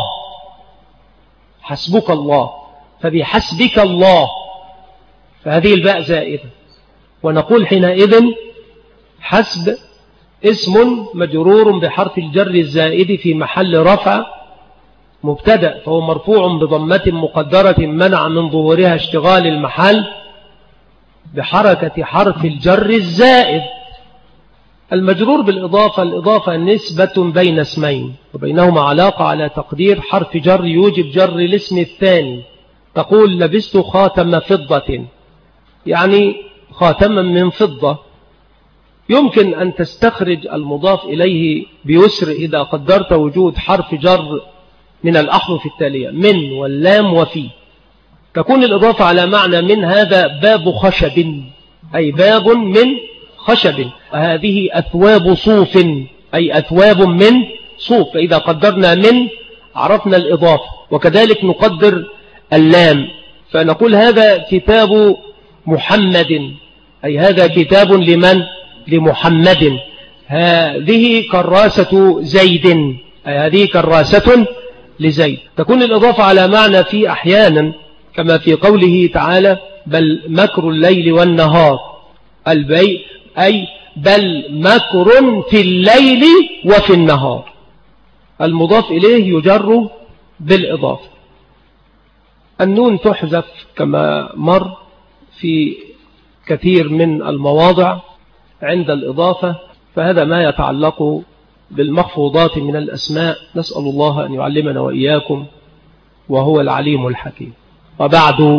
حسبك الله، فبحسبك الله، فهذه الباء زائدة. ونقول حينئذ حسب اسم مجرور بحرف الجر الزائد في محل رفع مبتدأ، فهو مرفوع بضمة مقدرة منع من ظهورها اشتغال المحل بحركة حرف الجر الزائد. المجرور بالإضافة، الإضافة نسبة بين اسمين وبينهما علاقة على تقدير حرف جر يوجب جر الاسم الثاني. تقول لبست خاتم فضة، يعني خاتما من فضة. يمكن أن تستخرج المضاف إليه بيسر إذا قدرت وجود حرف جر من الأحرف التالية من واللام وفي. تكون الإضافة على معنى من، هذا باب خشب، أي باب من خشب، وهذه أثواب صوف، أي أثواب من صوف. فإذا قدرنا من عرفنا الإضافة. وكذلك نقدر اللام فنقول هذا كتاب محمد، أي هذا كتاب لمن؟ لمحمد. هذه كراسة زيد، أي هذه كراسة لزيد. تكون الإضافة على معنى في أحيانا كما في قوله تعالى بل مكر الليل والنهار، البيع أي بل مكر في الليل وفي النهار. المضاف إليه يجر بالإضافة. النون تحذف كما مر في كثير من المواضع عند الإضافة، فهذا ما يتعلق بالمخفوضات من الأسماء. نسأل الله أن يعلمنا وإياكم وهو العليم الحكيم. وبعد،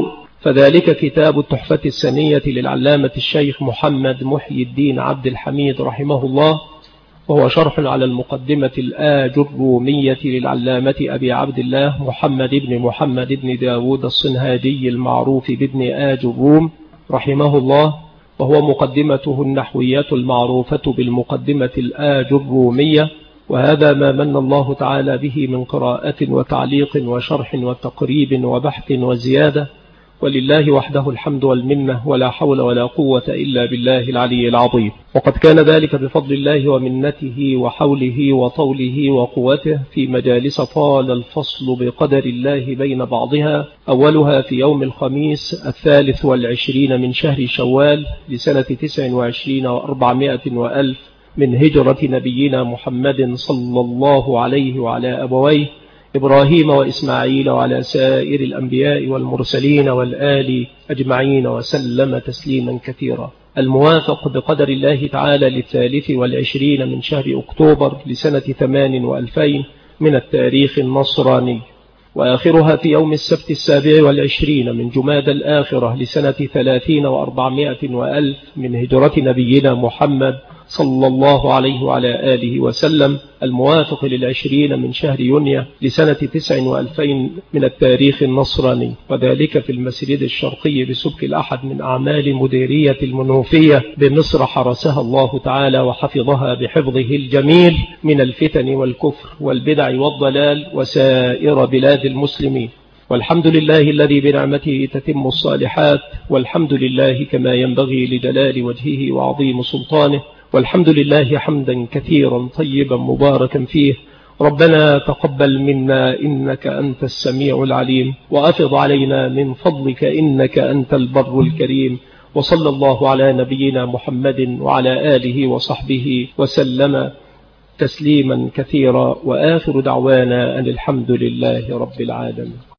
فذلك كتاب التحفة السنية للعلامة الشيخ محمد محي الدين عبد الحميد رحمه الله، وهو شرح على المقدمة الآجرومية للعلامة أبي عبد الله محمد بن محمد بن داود الصنهاجي المعروف بابن آجروم رحمه الله، وهو مقدمته النحوية المعروفة بالمقدمة الآجرومية. وهذا ما من الله تعالى به من قراءة وتعليق وشرح وتقريب وبحث وزيادة، ولله وحده الحمد والمنة، ولا حول ولا قوة إلا بالله العلي العظيم. وقد كان ذلك بفضل الله ومنته وحوله وطوله وقوته في مجالس طال الفصل بقدر الله بين بعضها، أولها في يوم الخميس الثالث والعشرين من شهر شوال لسنة تسع وعشرين وأربعمائة وألف من هجرة نبينا محمد صلى الله عليه وعلى أبويه إبراهيم وإسماعيل وعلى سائر الأنبياء والمرسلين والآل أجمعين وسلم تسليما كثيرا، الموافق بقدر الله تعالى للثالث والعشرين من شهر أكتوبر لسنة ثمان وألفين من التاريخ النصراني، وآخرها في يوم السبت السابع والعشرين من جماد الآخرة لسنة ثلاثين وأربعمائة وألف من هجرة نبينا محمد صلى الله عليه وعلى آله وسلم، الموافق للعشرين من شهر يونيو لسنة تسع وألفين من التاريخ النصراني، وذلك في المسجد الشرقي بسبك الأحد من أعمال مديرية المنوفية بمصر، حرسها الله تعالى وحفظها بحفظه الجميل من الفتن والكفر والبدع والضلال وسائر بلاد المسلمين. والحمد لله الذي بنعمته تتم الصالحات، والحمد لله كما ينبغي لجلال وجهه وعظيم سلطانه، والحمد لله حمدا كثيرا طيبا مباركا فيه. ربنا تقبل منا إنك أنت السميع العليم، وأفض علينا من فضلك إنك أنت البر الكريم. وصلى الله على نبينا محمد وعلى آله وصحبه وسلم تسليما كثيرا، وآخر دعوانا أن الحمد لله رب العالمين.